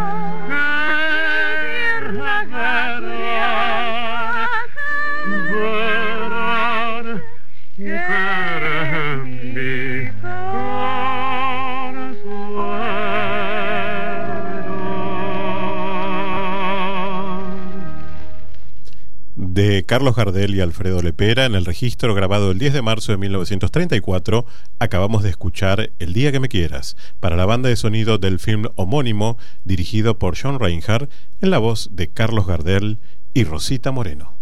De Carlos Gardel y Alfredo Lepera, en el registro grabado el diez de marzo de mil novecientos treinta y cuatro, acabamos de escuchar El día que me quieras, para la banda de sonido del film homónimo, dirigido por John Reinhardt, en la voz de Carlos Gardel y Rosita Moreno.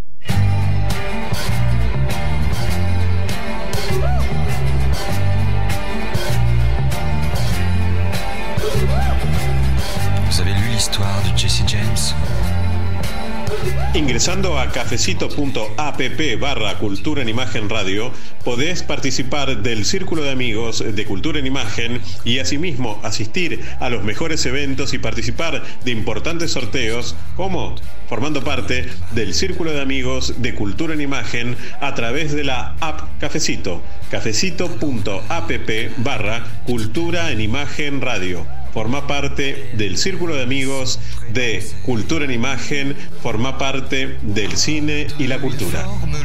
Vous avez lu l'histoire de Jesse James? Ingresando a cafecito.app barra Cultura en Imagen Radio, podés participar del Círculo de Amigos de Cultura en Imagen y asimismo asistir a los mejores eventos y participar de importantes sorteos, como formando parte del Círculo de Amigos de Cultura en Imagen a través de la app Cafecito, cafecito.app barra Cultura en Imagen Radio. Forma parte del Círculo de Amigos de Cultura en Imagen, forma parte del cine y la cultura.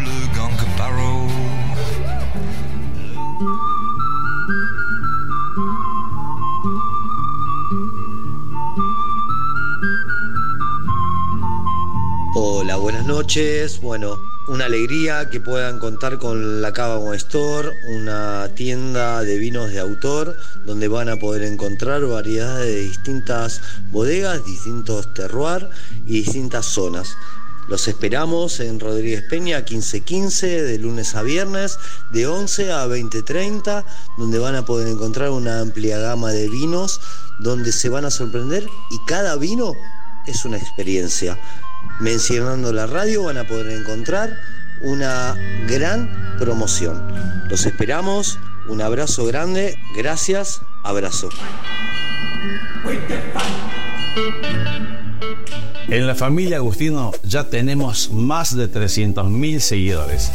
Hola, buenas noches. Bueno, una alegría que puedan contar con la Cava Wine Store, una tienda de vinos de autor donde van a poder encontrar variedades de distintas bodegas, distintos terroirs y distintas zonas. Los esperamos en Rodríguez Peña quince quince, de lunes a viernes, de once a veinte treinta, donde van a poder encontrar una amplia gama de vinos, donde se van a sorprender y cada vino es una experiencia. Mencionando la radio van a poder encontrar una gran promoción. Los esperamos, un abrazo grande, gracias, abrazo. En la familia Agustino ya tenemos más de trescientos mil seguidores.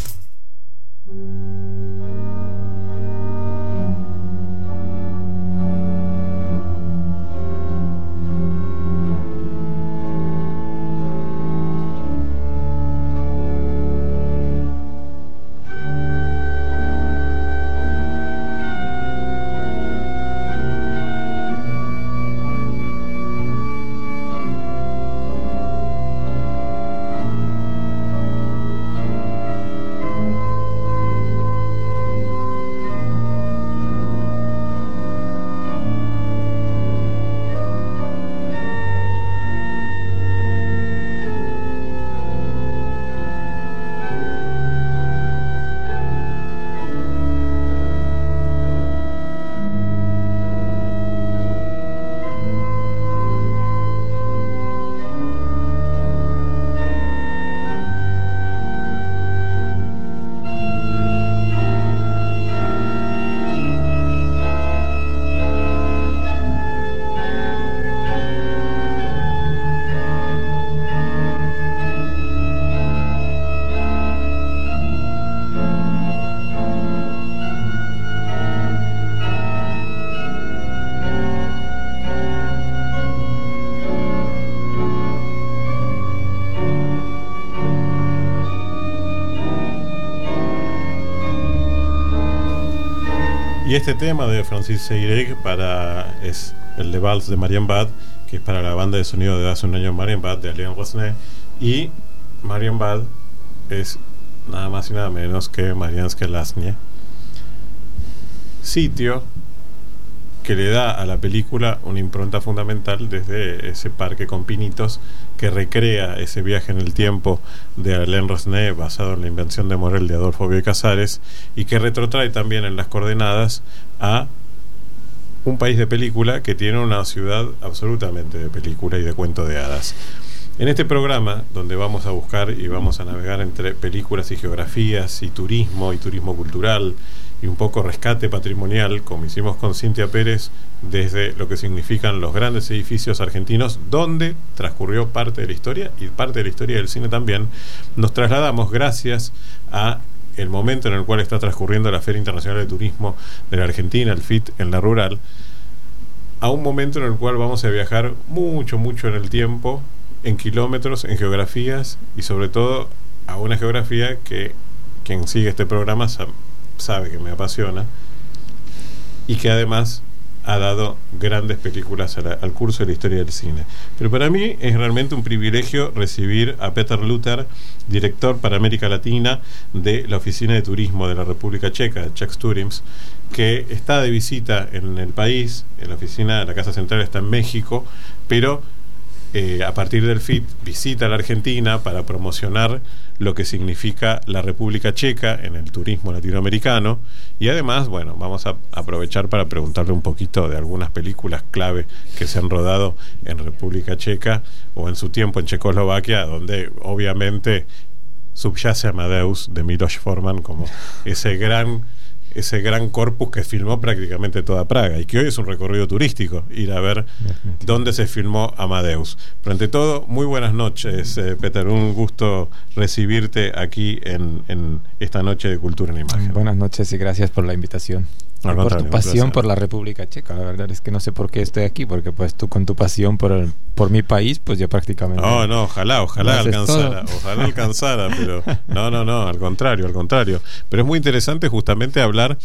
Y este tema de Francis Seireg para, es el de Vals de Marienbad, que es para la banda de sonido de Hace un año en Marienbad, de Alain Rosnet. Y Marienbad es nada más y nada menos que Mariánska Lasnie, sitio que le da a la película una impronta fundamental desde ese parque con pinitos que recrea ese viaje en el tiempo de Alain Resnais basado en la invención de Morel de Adolfo Bioy Casares, y que retrotrae también en las coordenadas a un país de película que tiene una ciudad absolutamente de película y de cuento de hadas. En este programa, donde vamos a buscar y vamos a navegar entre películas y geografías y turismo y turismo cultural y un poco rescate patrimonial, como hicimos con Cintia Pérez, desde lo que significan los grandes edificios argentinos, donde transcurrió parte de la historia y parte de la historia del cine también, nos trasladamos gracias a el momento en el cual está transcurriendo la Feria Internacional de Turismo de la Argentina, el F I T, en la rural, a un momento en el cual vamos a viajar mucho, mucho en el tiempo, en kilómetros, en geografías, y sobre todo a una geografía que quien sigue este programa sabe, sabe que me apasiona, y que además ha dado grandes películas a la, al curso de la historia del cine. Pero para mí es realmente un privilegio recibir a Peter Luther, director para América Latina de la Oficina de Turismo de la República Checa, Czech Turims, que está de visita en el país. En la oficina, la casa central está en México, pero Eh, a partir del F I T visita la Argentina para promocionar lo que significa la República Checa en el turismo latinoamericano, y además, bueno, vamos a aprovechar para preguntarle un poquito de algunas películas clave que se han rodado en República Checa o en su tiempo en Checoslovaquia, donde obviamente subyace Amadeus de Miloš Forman como ese gran ese gran corpus que filmó prácticamente toda Praga, y que hoy es un recorrido turístico ir a ver dónde se filmó Amadeus. Pero ante todo, muy buenas noches, eh, Peter, un gusto recibirte aquí en, en esta noche de Cultura en Imagen. Buenas noches y gracias por la invitación. Al por contrario, tu pasión por la República Checa. La verdad es que no sé por qué estoy aquí, porque pues tú con tu pasión por el, por mi país, pues yo prácticamente... No, no, ojalá, ojalá alcanzara, todo. ojalá alcanzara, pero no, no, no, al contrario, al contrario. Pero es muy interesante justamente hablar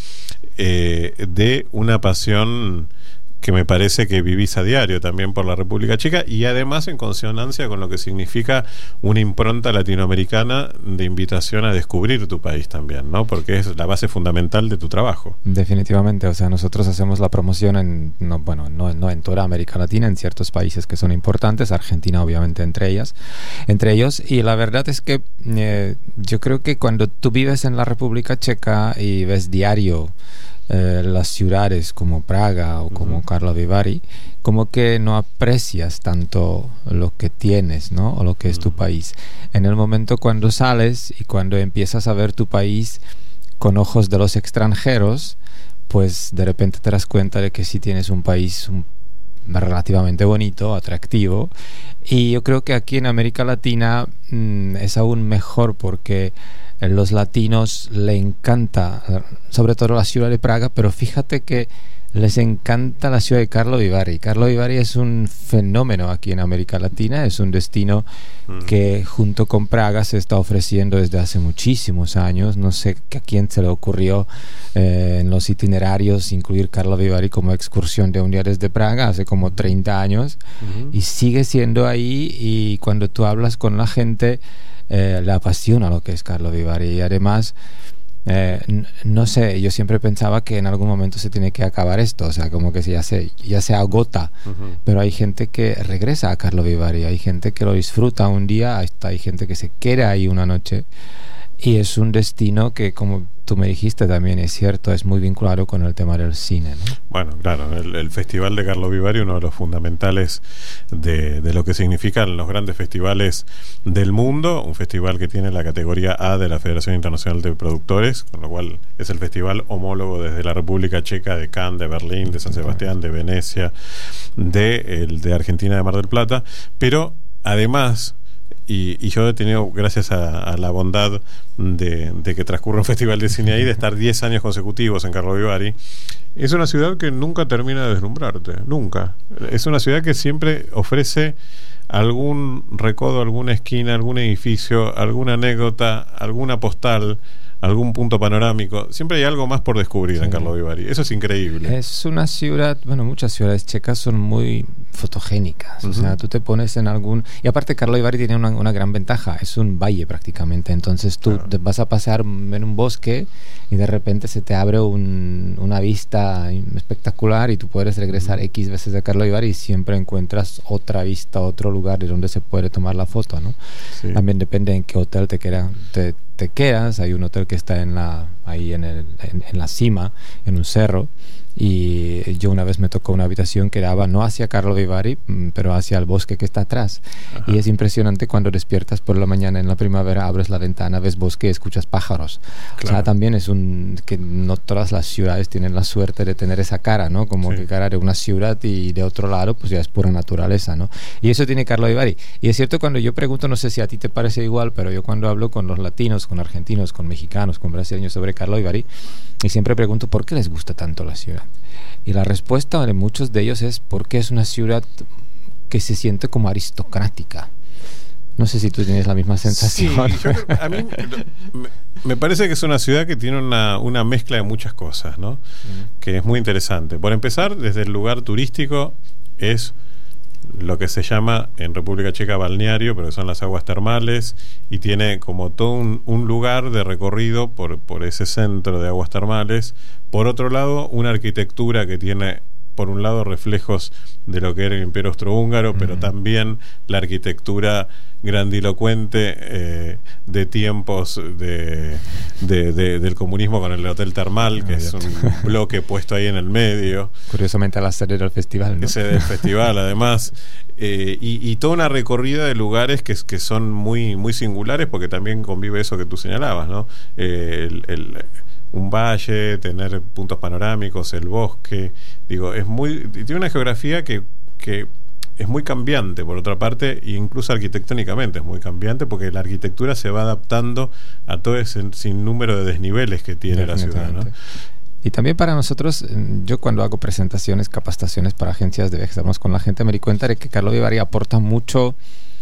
eh, de una pasión que me parece que vivís a diario también por la República Checa, y además en consonancia con lo que significa una impronta latinoamericana de invitación a descubrir tu país también, ¿no? Porque es la base fundamental de tu trabajo. Definitivamente, o sea, nosotros hacemos la promoción en, no, bueno, no, no en toda América Latina, en ciertos países que son importantes, Argentina obviamente entre ellas, entre ellos, y la verdad es que eh, yo creo que cuando tú vives en la República Checa y ves diario Eh, las ciudades como Praga o como uh-huh. Karlovy Vary, como que no aprecias tanto lo que tienes, ¿no? O lo que uh-huh. es tu país. En el momento cuando sales y cuando empiezas a ver tu país con ojos de los extranjeros, pues de repente te das cuenta de que sí tienes un país un, relativamente bonito, atractivo, y yo creo que aquí en América Latina mmm, es aún mejor, porque a los latinos le encanta sobre todo la ciudad de Praga, pero fíjate que les encanta la ciudad de Karlovy Vary. Karlovy Vary es un fenómeno aquí en América Latina, es un destino mm. que junto con Praga se está ofreciendo desde hace muchísimos años. No sé a quién se le ocurrió eh, en los itinerarios incluir Karlovy Vary como excursión de un día desde Praga, hace como treinta años, mm-hmm. y sigue siendo ahí, y cuando tú hablas con la gente eh, le apasiona lo que es Karlovy Vary, y además Eh, n- no sé, yo siempre pensaba que en algún momento se tiene que acabar esto, o sea, como que ya se, ya se agota, uh-huh. pero hay gente que regresa a Karlovy Vary, hay gente que lo disfruta un día, hasta hay gente que se queda ahí una noche, y es un destino que, como tú me dijiste también, es cierto, es muy vinculado con el tema del cine, ¿no? Bueno, claro, el, el Festival de Karlovy Vary, uno de los fundamentales de, de lo que significan los grandes festivales del mundo, un festival que tiene la categoría A de la Federación Internacional de Productores, con lo cual es el festival homólogo desde la República Checa, de Cannes, de Berlín, de San Sebastián, de Venecia, de, el de Argentina, de Mar del Plata, pero además... Y, y yo he tenido, gracias a, a la bondad de, de que transcurre un festival de cine ahí, de estar diez años consecutivos en Karlovy Vary, es una ciudad que nunca termina de deslumbrarte, nunca. Es una ciudad que siempre ofrece algún recodo, alguna esquina, algún edificio, alguna anécdota, alguna postal, algún punto panorámico. Siempre hay algo más por descubrir sí. en Karlovy Vary. Eso es increíble. Es una ciudad, bueno, muchas ciudades checas son muy fotogénicas. Uh-huh. O sea, tú te pones en algún... Y aparte Karlovy Vary tiene una, una gran ventaja, es un valle prácticamente. Entonces tú claro. te vas a pasear en un bosque y de repente se te abre un, una vista espectacular y tú puedes regresar uh-huh. X veces de Karlovy Vary y siempre encuentras otra vista, otro lugar de donde se puede tomar la foto, ¿no? Sí. También depende en qué hotel te, queda, te, te quedas. Hay un hotel que está en la, ahí en, el, en, en la cima, en un cerro. Y yo una vez me tocó una habitación que daba no hacia Karlovy Vary, pero hacia el bosque que está atrás. Ajá. Y es impresionante cuando despiertas por la mañana en la primavera, abres la ventana, ves bosque y escuchas pájaros. Claro. O sea, también es un... que no todas las ciudades tienen la suerte de tener esa cara, ¿no? Como sí. que cara de una ciudad y de otro lado, pues ya es pura naturaleza, ¿no? Y eso tiene Karlovy Vary. Y es cierto, cuando yo pregunto, no sé si a ti te parece igual, pero yo cuando hablo con los latinos, con argentinos, con mexicanos, con brasileños sobre Karlovy Vary, y siempre pregunto por qué les gusta tanto la ciudad. Y la respuesta de muchos de ellos es porque es una ciudad que se siente como aristocrática. No sé si tú tienes la misma sensación. Sí, yo creo, a mí me, me parece que es una ciudad que tiene una, una mezcla de muchas cosas, ¿no? Mm. Que es muy interesante. Por empezar, desde el lugar turístico es lo que se llama en República Checa balneario, pero son las aguas termales, y tiene como todo un, un lugar de recorrido por, por ese centro de aguas termales. Por otro lado, una arquitectura que tiene, por un lado, reflejos de lo que era el Imperio Austrohúngaro, mm. pero también la arquitectura grandilocuente eh, de tiempos de, de, de, del comunismo, con el Hotel Termal, ah, que es un bloque puesto ahí en el medio. Curiosamente a la sede del festival, ¿no? Sede del festival, además. Eh, y, y toda una recorrida de lugares que, que son muy, muy singulares, porque también convive eso que tú señalabas, ¿no? Eh, el, el un valle, tener puntos panorámicos, el bosque, digo, es muy, tiene una geografía que, que es muy cambiante, por otra parte, e incluso arquitectónicamente es muy cambiante, porque la arquitectura se va adaptando a todo ese sinnúmero de desniveles que tiene la ciudad, ¿no? Y también para nosotros, yo cuando hago presentaciones, capacitaciones para agencias de viajes, hablamos con la gente, me di cuenta de que Karlovy Vary aporta mucho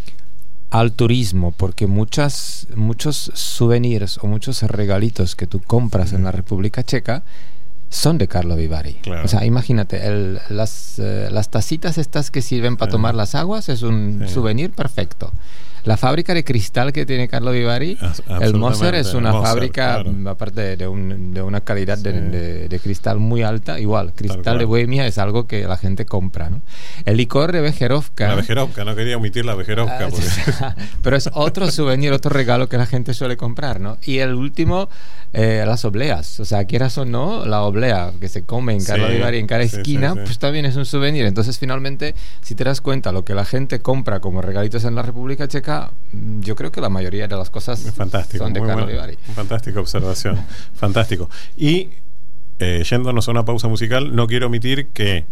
al turismo, porque muchas, muchos souvenirs o muchos regalitos que tú compras mm. en la República Checa son de Karlovy Vary. Claro. O sea, imagínate, el, las, eh, las tacitas estas que sirven para sí. tomar las aguas es un sí. souvenir perfecto. La fábrica de cristal que tiene Karlovy Vary, el Moser, es una Moser, fábrica, claro. aparte de, de, un, de una calidad sí. de, de, de cristal muy alta, igual, cristal de Bohemia es algo que la gente compra, ¿no? El licor de Becherovka. La Becherovka, no quería omitir la Becherovka. Ah, pero es otro souvenir, otro regalo que la gente suele comprar, ¿no? Y el último, eh, las obleas. O sea, quieras o no, la oblea que se come en Karlovy Vary, en cada esquina, sí, sí, sí. pues también es un souvenir. Entonces, finalmente, si te das cuenta, lo que la gente compra como regalitos en la República Checa, yo creo que la mayoría de las cosas fantástico, son de Karlovy Vary. Fantástica observación. Fantástico. Y eh, yéndonos a una pausa musical, no quiero omitir que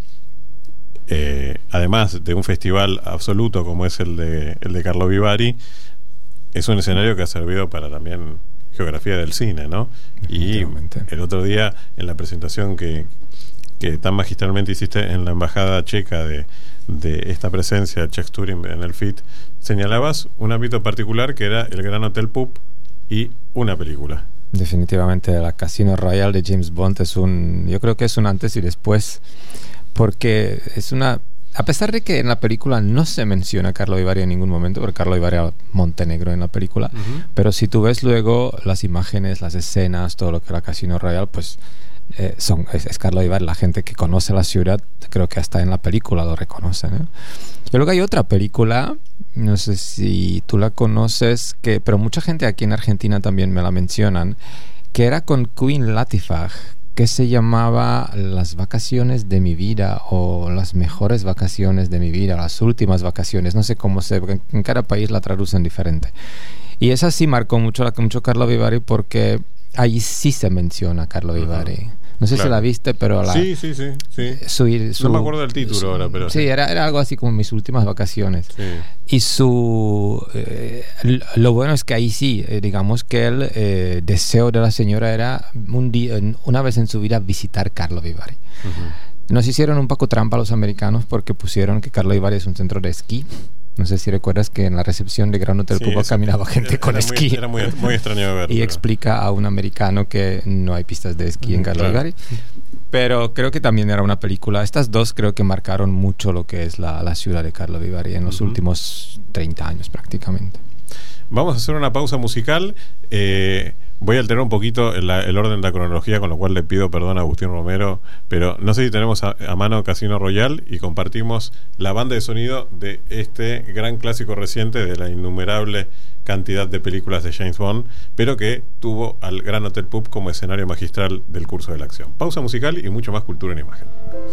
eh, además de un festival absoluto como es el de, el de Karlovy Vary, es un escenario que ha servido para también geografía del cine, ¿no? Y el otro día, en la presentación que, que tan magistralmente hiciste en la embajada checa de, de esta presencia de Czech Touring en el F I T, señalabas un ámbito particular que era el Gran Hotel Pup y una película. Definitivamente la Casino Royale de James Bond es un, yo creo que es un antes y después, porque es una, a pesar de que en la película no se menciona Karlovy Vary en ningún momento, porque Karlovy Vary era Montenegro en la película, uh-huh. pero si tú ves luego las imágenes, las escenas, todo lo que era Casino Royale, pues Eh, son, es, es Karlovy Vary. La gente que conoce la ciudad, creo que hasta en la película lo reconocen, ¿eh? Y luego hay otra película, no sé si tú la conoces, que, pero mucha gente aquí en Argentina también me la mencionan, que era con Queen Latifah, que se llamaba Las vacaciones de mi vida, o Las mejores vacaciones de mi vida, Las últimas vacaciones, no sé cómo se, porque en cada país la traducen diferente. Y esa sí marcó mucho, mucho Karlovy Vary, porque ahí sí se menciona Karlovy Vary. Uh-huh. No sé claro. si la viste, pero la... Sí, sí, sí. sí. Su, su, no me acuerdo del título su, ahora, pero... Sí, sí. Era, era algo así como Mis últimas vacaciones. Sí. Y su... Eh, lo bueno es que ahí sí, eh, digamos que el eh, deseo de la señora era un día, una vez en su vida visitar Karlovy Vary. Uh-huh. Nos hicieron un poco trampa los americanos porque pusieron que Karlovy Vary es un centro de esquí. No sé si recuerdas que en la recepción de Gran Hotel Sí, Pupo eso- caminaba gente era con muy- esquí. era muy- muy extraño de ver, Y pero- explica a un americano que no hay pistas de esquí en Carlo Claro. Vivari. Pero creo que también era una película. Estas dos creo que marcaron mucho lo que es la, la ciudad de Carlo Vivari en los Ujú. últimos treinta años prácticamente. Vamos a hacer una pausa musical. Eh, voy a alterar un poquito el, el orden de la cronología, con lo cual le pido perdón a Agustín Romero, pero no sé si tenemos a, a mano Casino Royale y compartimos la banda de sonido de este gran clásico reciente de la innumerable cantidad de películas de James Bond, pero que tuvo al Gran Hotel Pub como escenario magistral del curso de la acción. Pausa musical y mucho más cultura en imagen.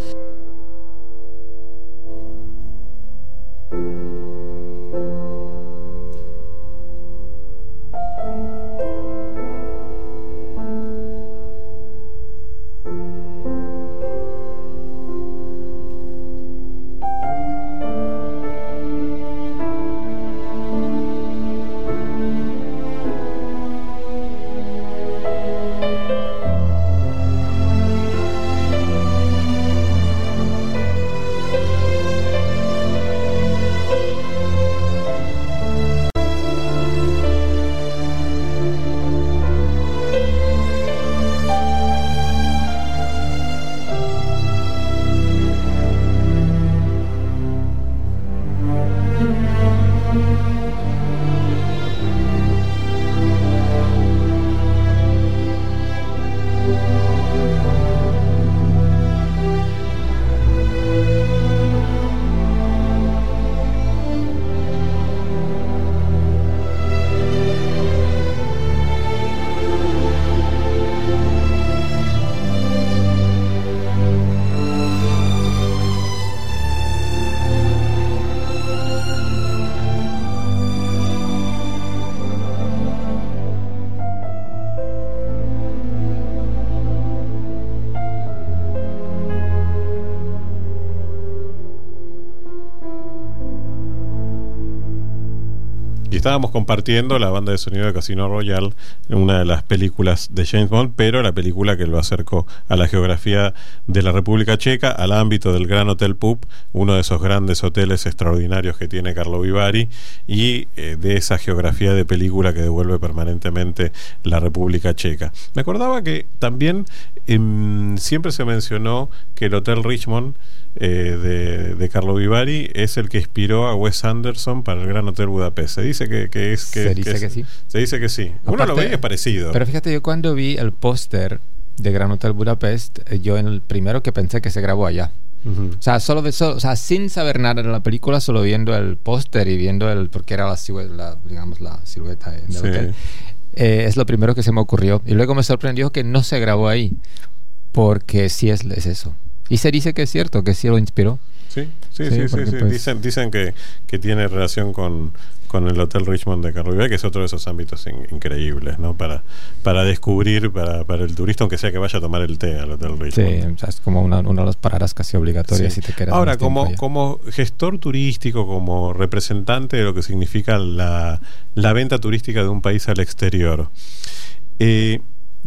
Y estábamos compartiendo la banda de sonido de Casino Royale, una de las películas de James Bond, pero la película que lo acercó a la geografía de la República Checa, al ámbito del Gran Hotel Pub, uno de esos grandes hoteles extraordinarios que tiene Carlo Vivari, y eh, de esa geografía de película que devuelve permanentemente la República Checa. Me acordaba que también eh, siempre se mencionó que el Hotel Richmond eh, de, de Carlo Vivari es el que inspiró a Wes Anderson para el Gran Hotel Budapest. Se dice que, que es que Se dice es- que sí. Se dice que sí. Uno Aparte- lo ve y es parecido. Pero fíjate, yo cuando vi el póster de Gran Hotel Budapest, eh, yo en el primero que pensé que se grabó allá. Ujú. O sea, solo, de- solo- o sea, sin saber nada de la película, solo viendo el póster y viendo el, porque era la, silue- la, digamos, la silueta del Sí. hotel. Eh, es lo primero que se me ocurrió. Y luego me sorprendió que no se grabó ahí, porque sí es, es eso. Y se dice que es cierto, que sí lo inspiró. Sí, sí, Sí, sí, sí, porque sí. pues- Dicen, dicen que, que tiene relación con, con el Hotel Richmond de Carlo Vivari, que es otro de esos ámbitos in- increíbles, ¿no? Para, para descubrir, para, para el turista, aunque sea que vaya a tomar el té al Hotel Sí, Richmond. o sea, es como una, una de las paradas casi obligatorias Sí. si te quedas Ahora, más tiempo como, allá. como gestor turístico, como representante de lo que significa la, la venta turística de un país al exterior, eh,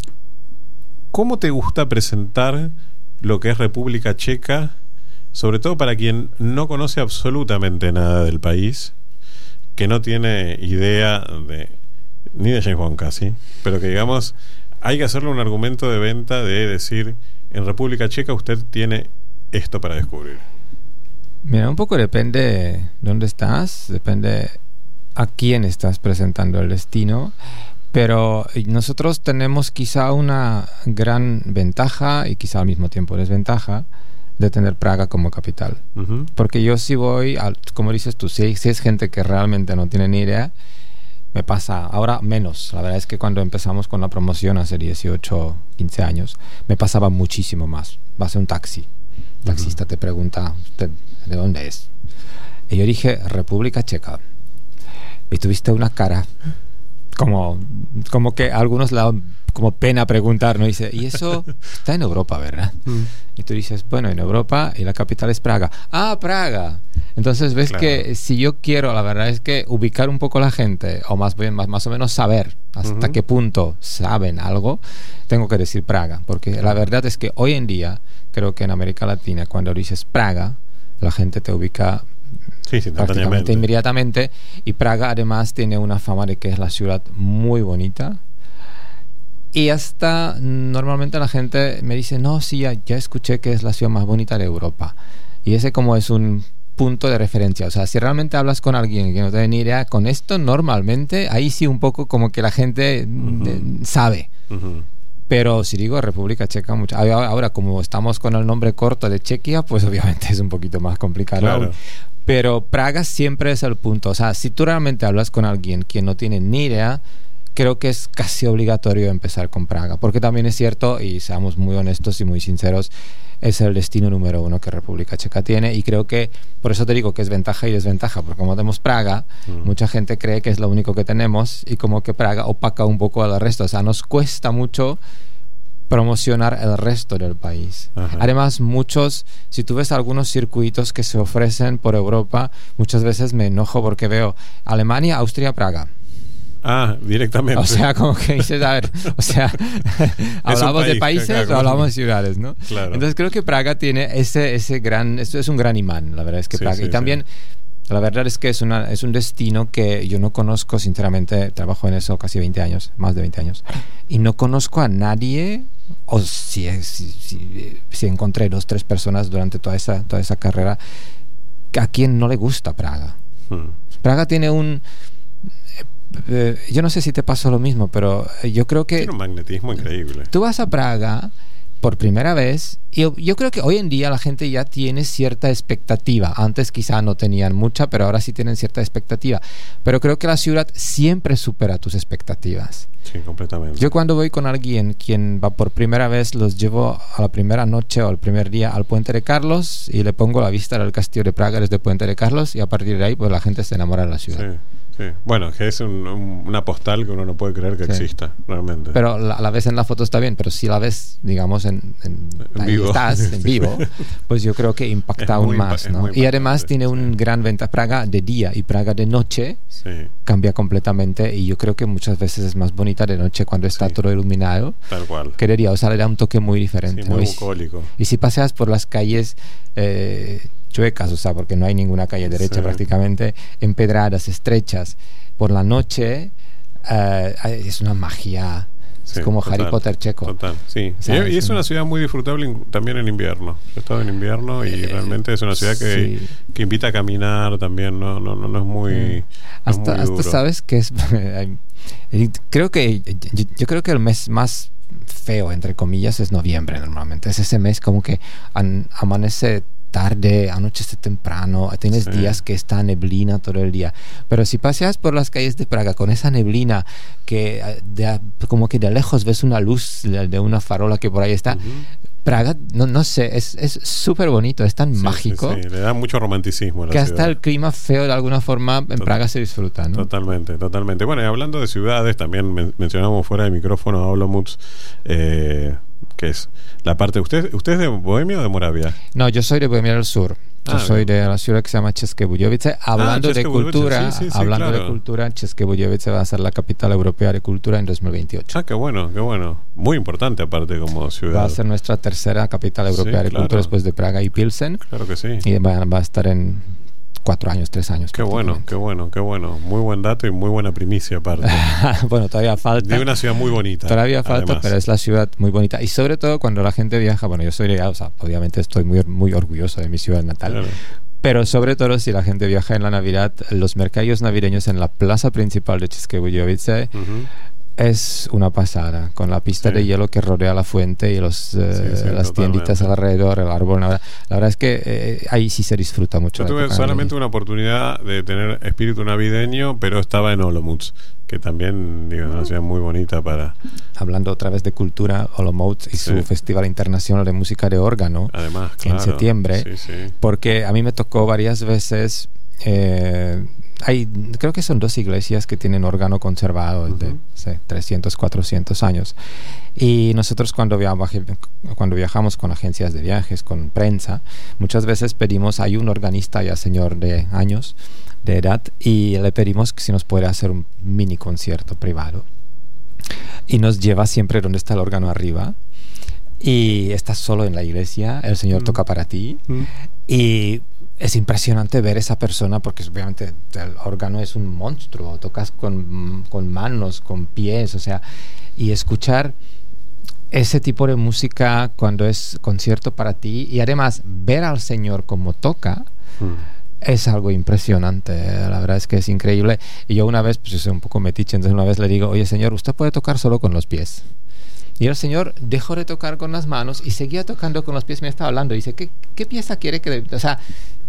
¿cómo te gusta presentar lo que es República Checa, sobre todo para quien no conoce absolutamente nada del país, que no tiene idea de ni de James Bond casi, pero que digamos hay que hacerle un argumento de venta de decir, en República Checa usted tiene esto para descubrir? Mira, un poco depende de dónde estás, depende a quién estás presentando el destino, pero nosotros tenemos quizá una gran ventaja y quizá al mismo tiempo desventaja de tener Praga como capital. Ujú. Porque yo si voy, al, como dices tú, si, si es gente que realmente no tiene ni idea, me pasa, ahora menos. La verdad es que cuando empezamos con la promoción hace dieciocho, quince años, me pasaba muchísimo más. Vas a un taxi, el taxista te pregunta, ¿usted de dónde es? Y yo dije, República Checa. Y tuviste una cara como, como que a algunos le da como pena preguntar, ¿no? Y dice, y eso está en Europa, ¿verdad? Mm. Y tú dices, bueno, en Europa y la capital es Praga. ¡Ah, Praga! Entonces ves Claro. que si yo quiero, la verdad es que ubicar un poco a la gente, o más bien, más, más o menos saber hasta Ujú. qué punto saben algo, tengo que decir Praga. Porque la verdad es que hoy en día, creo que en América Latina, cuando dices Praga, la gente te ubica Sí, sí, prácticamente inmediatamente. Y Praga además tiene una fama de que es la ciudad muy bonita. Y hasta normalmente la gente me dice, no, sí, ya, ya escuché que es la ciudad más bonita de Europa. Y ese como es un punto de referencia. O sea, si realmente hablas con alguien que no tiene ni idea, con esto normalmente, ahí sí un poco como que la gente uh-huh. de, sabe. Uh-huh. Pero si digo República Checa, mucho, ahora como estamos con el nombre corto de Chequia, pues obviamente es un poquito más complicado. Claro. Pero Praga siempre es el punto. O sea, si tú realmente hablas con alguien que no tiene ni idea, creo que es casi obligatorio empezar con Praga, porque también es cierto, y seamos muy honestos y muy sinceros, es el destino número uno que República Checa tiene, y creo que, por eso te digo que es ventaja y desventaja, porque como tenemos Praga, mm. mucha gente cree que es lo único que tenemos, y como que Praga opaca un poco al resto, o sea, nos cuesta mucho promocionar el resto del país. Ajá. Además, muchos, si tú ves algunos circuitos que se ofrecen por Europa, muchas veces me enojo porque veo Alemania, Austria, Praga. Ah, directamente. O sea, como que dices, a ver, o sea, hablamos país, de países claro, o hablamos de ciudades, ¿no? Claro. Entonces creo que Praga tiene ese, ese gran, esto es un gran imán, la verdad es que sí, Praga. Sí, y también, sí. la verdad es que es, una, es un destino que yo no conozco, sinceramente, trabajo en eso casi veinte años, más de veinte años, y no conozco a nadie, o si, si, si, si encontré dos, tres personas durante toda esa, toda esa carrera, a quien no le gusta Praga. Hmm. Praga tiene un... Eh, yo no sé si te pasó lo mismo, pero yo creo que tiene un magnetismo increíble. Tú vas a Praga por primera vez y yo, yo creo que hoy en día la gente ya tiene cierta expectativa. Antes quizá no tenían mucha, pero ahora sí tienen cierta expectativa. Pero creo que la ciudad siempre supera tus expectativas. Sí, completamente. Yo cuando voy con alguien quien va por primera vez, los llevo a la primera noche o al primer día al Puente de Carlos y le pongo la vista del castillo de Praga desde Puente de Carlos, y a partir de ahí pues la gente se enamora de la ciudad. Sí. Sí. Bueno, que es un, un, una postal que uno no puede creer que sí. exista, realmente. Pero la, la ves en la foto está bien, pero si la ves, digamos, en, en, en ahí vivo. estás, en vivo, pues yo creo que impacta aún más, ¿no? Y además tiene un sí. gran ventaja. Praga de día y Praga de noche sí. cambia completamente, y yo creo que muchas veces es más bonita de noche cuando está sí. todo iluminado. Tal cual. Que de día, o sea, le da un toque muy diferente. Sí, muy ¿no? bucólico. Y, y si paseas por las calles... Eh, chuecas, o sea, porque no hay ninguna calle derecha sí. prácticamente, empedradas, estrechas, por la noche uh, es una magia, sí, es como total, Harry Potter checo. Total, sí. Y, y es una ciudad muy disfrutable también en invierno. Yo he estado en invierno y eh, realmente es una ciudad que, sí. que invita a caminar también, no, no, no, no es muy, mm. no hasta, es muy duro. Hasta sabes que es creo que yo, yo creo que el mes más feo, entre comillas, es noviembre normalmente. Es ese mes como que an, amanece tarde, anochece temprano, tienes sí. días que está neblina todo el día, pero si paseas por las calles de Praga con esa neblina que de, como que de lejos ves una luz de una farola que por ahí está, uh-huh. Praga, no, no sé, es súper bonito, es tan sí, mágico. Sí, sí. Le da mucho romanticismo a la que ciudad. Hasta el clima feo de alguna forma en Tot- Praga se disfruta, ¿no? Totalmente, totalmente. Bueno, y hablando de ciudades, también men- mencionamos fuera de micrófono a Olomouc, eh, que es la parte... ¿Usted, ¿Usted es de Bohemia o de Moravia? No, yo soy de Bohemia del Sur. Yo ah, soy bien. de la ciudad que se llama České Budějovice. Hablando ah, de cultura, sí, sí, sí, hablando claro. de cultura, České Budějovice va a ser la capital europea de cultura en dos mil veintiocho. Ah, qué bueno, qué bueno. Muy importante aparte como ciudad. Va a ser nuestra tercera capital europea sí, de claro. cultura después de Praga y Pilsen. Claro que sí. Y va, va a estar en cuatro años, tres años. Qué bueno, qué bueno, qué bueno. Muy buen dato y muy buena primicia aparte. Bueno, todavía falta. De una ciudad muy bonita. Todavía falta, además. Pero es la ciudad muy bonita. Y sobre todo cuando la gente viaja, bueno, yo soy de allá, o sea, obviamente estoy muy, muy orgulloso de mi ciudad natal. Claro. Pero sobre todo si la gente viaja en la Navidad, los mercadillos navideños en la plaza principal de České Budějovice uh-huh. es una pasada, con la pista sí. de hielo que rodea la fuente y los, eh, sí, sí, las totalmente. tienditas alrededor, el árbol. La, la verdad es que eh, ahí sí se disfruta mucho. Yo tuve solamente una oportunidad de tener espíritu navideño, pero estaba en Olomouc, que también digo, es una ciudad muy bonita para... Hablando otra vez de cultura, Olomouc y sí. su Festival Internacional de Música de Órgano. Además, claro. En septiembre. Sí, sí. Porque a mí me tocó varias veces... Eh, hay, creo que son dos iglesias que tienen órgano conservado uh-huh. de sé, trescientos, cuatrocientos años. Y nosotros cuando, viaje, cuando viajamos con agencias de viajes, con prensa, muchas veces pedimos, hay un organista ya señor de años de edad, y le pedimos que si nos puede hacer un mini concierto privado. Y nos lleva siempre donde está el órgano arriba. Y estás solo en la iglesia, el Señor mm. toca para ti. Mm. Y es impresionante ver esa persona porque obviamente el órgano es un monstruo, tocas con, con manos, con pies, o sea, y escuchar ese tipo de música cuando es concierto para ti y además ver al señor como toca mm. es algo impresionante. La verdad es que es increíble. Y yo una vez, pues yo soy un poco metiche, entonces una vez le digo, oye señor, usted puede tocar solo con los pies. Y el señor dejó de tocar con las manos y seguía tocando con los pies. Me estaba hablando y dice, ¿qué, qué pieza quiere que...? O sea,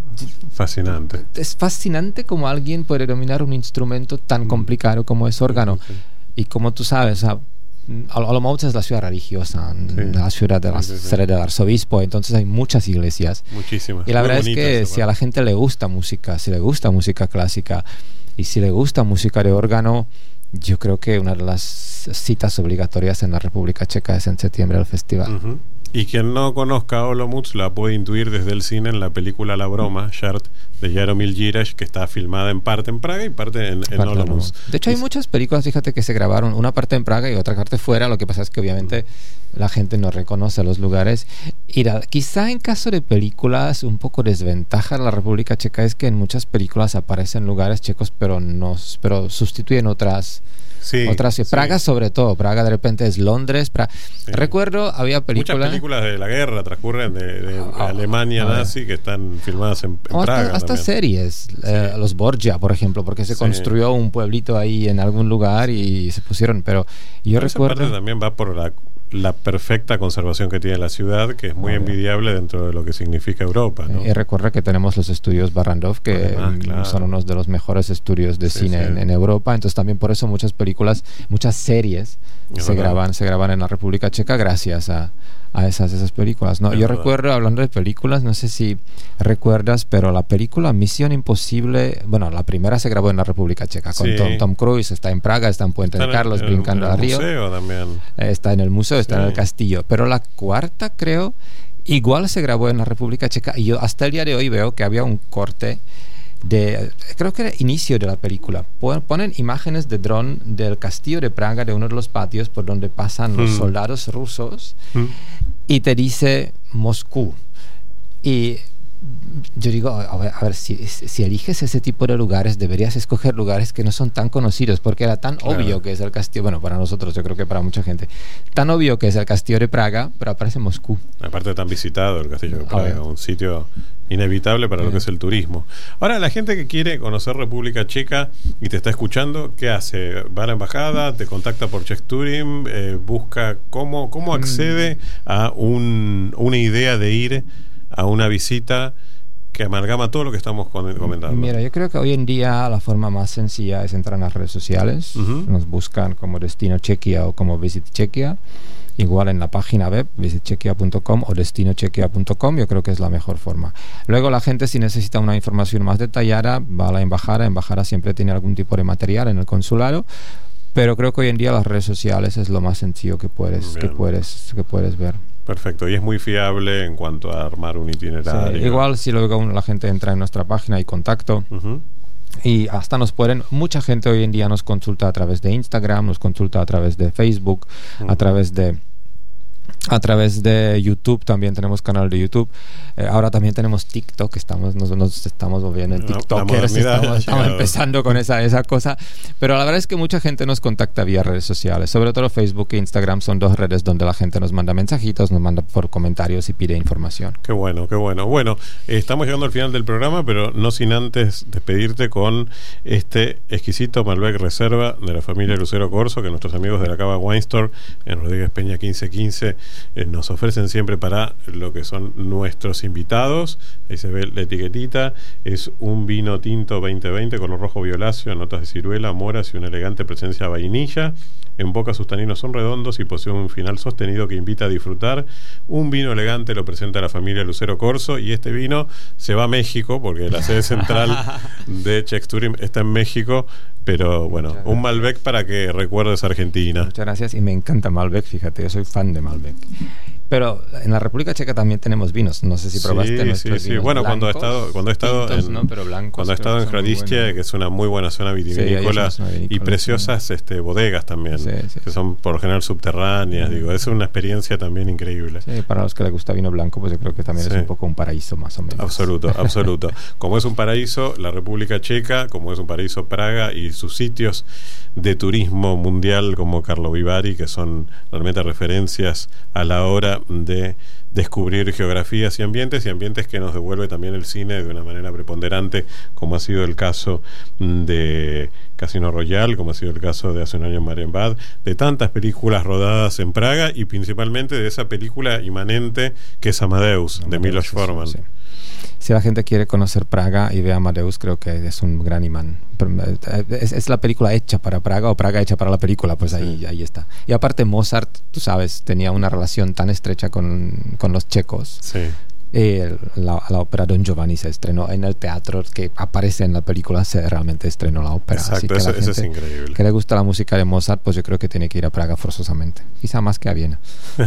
fascinante. Es fascinante como alguien puede dominar un instrumento tan complicado como es órgano. Sí, sí. Y como tú sabes, o sea, Olomouc es la ciudad religiosa, sí. la ciudad de la sí, sí, sede sí. del arzobispo, entonces hay muchas iglesias. Muchísimas. Y la Muy verdad es que si a la gente le gusta música, si le gusta música clásica y si le gusta música de órgano, yo creo que una de las citas obligatorias en la República Checa es en septiembre el festival. Uh-huh. Y quien no conozca Olomouc la puede intuir desde el cine en la película La Broma, Shart, de Jaromír Jiraš, que está filmada en parte en Praga y parte en, en Olomouc. De hecho, hay y... muchas películas, fíjate, que se grabaron una parte en Praga y otra parte fuera. Lo que pasa es que obviamente la gente no reconoce los lugares. Y la, quizá en caso de películas, un poco desventaja de la República Checa es que en muchas películas aparecen lugares checos, pero, no, pero sustituyen otras... Sí, otras, sí. Praga sobre todo, Praga de repente es Londres. Pra... Sí. Recuerdo, había películas... Muchas películas de la guerra transcurren de, de oh, Alemania nazi que están filmadas en, en hasta, Praga. Hasta series, sí. eh, los Borgia, por ejemplo, porque se sí. construyó un pueblito ahí en algún lugar y se pusieron, pero yo pero recuerdo... Esa parte también va por la, la perfecta conservación que tiene la ciudad, que es muy Obvio. envidiable dentro de lo que significa Europa, ¿no? Y recuerda que tenemos los estudios Barrandov, que Además, claro. son unos de los mejores estudios de sí, cine sí. En, en Europa, entonces también por eso muchas películas, muchas series es se verdad. graban se graban en la República Checa gracias a, a esas, esas películas, ¿no? Yo verdad. recuerdo, hablando de películas, no sé si recuerdas, pero la película Misión Imposible, bueno, la primera se grabó en la República Checa con sí. Tom, Tom Cruise, está en Praga, está en Puente está de Carlos, en el, brincando en el al río. Museo también. Eh, está en el museo, está sí. en el castillo, pero la cuarta, creo, igual se grabó en la República Checa y yo hasta el día de hoy veo que había un corte de, creo que era inicio de la película, ponen imágenes de dron del castillo de Praga, de uno de los patios por donde pasan los mm. soldados rusos mm. y te dice Moscú. Y yo digo, a ver, a ver si, si eliges ese tipo de lugares, deberías escoger lugares que no son tan conocidos, porque era tan claro. obvio que es el castillo, bueno, para nosotros, yo creo que para mucha gente, tan obvio que es el castillo de Praga, pero aparece Moscú. Aparte tan visitado el castillo de Praga, un sitio inevitable para lo que es el turismo. Ahora, la gente que quiere conocer República Checa y te está escuchando, ¿qué hace? ¿Va a la embajada? ¿Te contacta por Czech Tourism? Eh, ¿Busca cómo, cómo accede a un, una idea de ir a una visita que amalgama todo lo que estamos comentando? Mira, yo creo que hoy en día la forma más sencilla es entrar en las redes sociales. Uh-huh. Nos buscan como Destino Chequia o como Visit Chequia. Igual en la página web visit chequia punto com o destino chequia punto com, yo creo que es la mejor forma. Luego la gente, si necesita una información más detallada, va a la embajada. La embajada siempre tiene algún tipo de material en el consulado, pero creo que hoy en día las redes sociales es lo más sencillo que puedes, que puedes, que puedes ver. Perfecto, y es muy fiable en cuanto a armar un itinerario. Sí, igual si luego la gente entra en nuestra página y contacto, uh-huh. y hasta nos pueden, mucha gente hoy en día nos consulta a través de Instagram, nos consulta a través de Facebook, uh-huh. a través de a través de YouTube, también tenemos canal de YouTube. Eh, ahora también tenemos TikTok, estamos, nos, nos estamos moviendo en TikTokers, estamos, estamos empezando con esa, esa cosa. Pero la verdad es que mucha gente nos contacta vía redes sociales, sobre todo Facebook e Instagram son dos redes donde la gente nos manda mensajitos, nos manda por comentarios y pide información. Qué bueno, qué bueno. Bueno, eh, estamos llegando al final del programa, pero no sin antes despedirte con este exquisito Malbec Reserva de la familia Lucero Corso, que nuestros amigos de la Cava Wine Store en Rodríguez Peña quince quince Eh, nos ofrecen siempre para lo que son nuestros invitados. Ahí se ve la etiquetita. Es un vino tinto veinte veinte, color rojo violáceo, notas de ciruela, moras y una elegante presencia de vainilla. En boca sus taninos son redondos y posee un final sostenido que invita a disfrutar. Un vino elegante lo presenta la familia Lucero Corso, y este vino se va a México porque la sede central de Czech Tourism está en México. Pero bueno, un Malbec para que recuerdes Argentina. Muchas gracias, y me encanta Malbec, fíjate, yo soy fan de Malbec. Pero en la República Checa también tenemos vinos. No sé si probaste sí, nuestros sí, sí. vinos Bueno, blancos, cuando he estado, cuando he estado tintos, en, ¿no? Pero blancos, cuando he estado en Hradistia, que es una muy buena zona vitivinícola, sí, y preciosas sí. este, bodegas también, sí, sí, que son por lo general subterráneas. Sí. Digo, es una experiencia también increíble. Sí, para los que les gusta vino blanco, pues yo creo que también sí. es un poco un paraíso más o menos. Absoluto, absoluto. Como es un paraíso la República Checa, como es un paraíso Praga y sus sitios de turismo mundial como Karlovy Vary, que son realmente referencias a la hora de descubrir geografías y ambientes, y ambientes que nos devuelve también el cine de una manera preponderante, como ha sido el caso de Casino Royale, como ha sido el caso de Hace un año en Marienbad, de tantas películas rodadas en Praga, y principalmente de esa película inmanente que es Amadeus, Amadeus de Milos Forman. Sí. Si la gente quiere conocer Praga y ve Amadeus, creo que es un gran imán. Es, es la película hecha para Praga o Praga hecha para la película, pues ahí, sí. ahí está. Y aparte Mozart, tú sabes, tenía una relación tan estrecha con, con los checos. Sí. Eh, la, la ópera Don Giovanni se estrenó en el teatro que aparece en la película, se realmente estrenó la ópera. Exacto, así que eso, la gente eso es increíble. Que le gusta la música de Mozart, pues yo creo que tiene que ir a Praga forzosamente, quizá más que a Viena.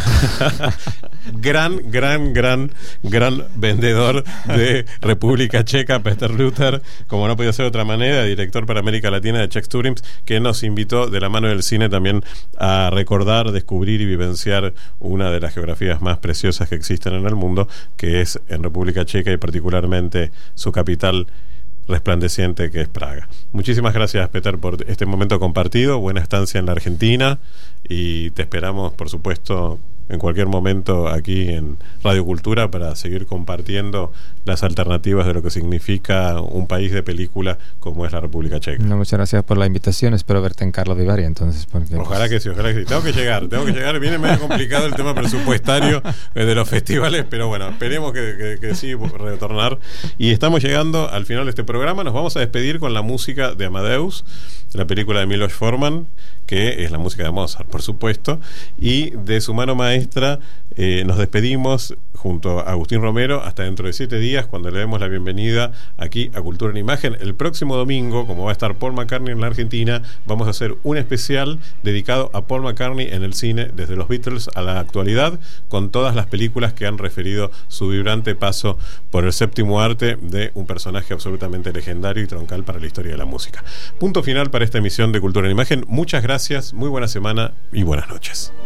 gran, gran, gran, gran vendedor de República Checa, Peter Luther, como no podía ser de otra manera, director para América Latina de Czech Tourism, que nos invitó de la mano del cine también a recordar, descubrir y vivenciar una de las geografías más preciosas que existen en el mundo, que es en República Checa y particularmente su capital resplandeciente, que es Praga. Muchísimas gracias, Peter, por este momento compartido. Buena estancia en la Argentina y te esperamos, por supuesto, en cualquier momento aquí en Radio Cultura para seguir compartiendo las alternativas de lo que significa un país de película como es la República Checa. No, muchas gracias por la invitación. Espero verte en Karlovy Vary entonces. Porque, ojalá que sí, ojalá que sí. Tengo que llegar, tengo que llegar. Viene medio complicado el tema presupuestario de los festivales, pero bueno, esperemos que, que, que sí retornar. Y estamos llegando al final de este programa. Nos vamos a despedir con la música de Amadeus, la película de Milos Forman, que es la música de Mozart, por supuesto, y de su mano maestra eh, nos despedimos junto a Agustín Romero hasta dentro de siete días, cuando le demos la bienvenida aquí a Cultura en Imagen. El próximo domingo, como va a estar Paul McCartney en la Argentina, vamos a hacer un especial dedicado a Paul McCartney en el cine, desde los Beatles a la actualidad, con todas las películas que han referido su vibrante paso por el séptimo arte de un personaje absolutamente legendario y troncal para la historia de la música. Punto final para esta emisión de Cultura en Imagen. Muchas gracias, muy buena semana y buenas noches.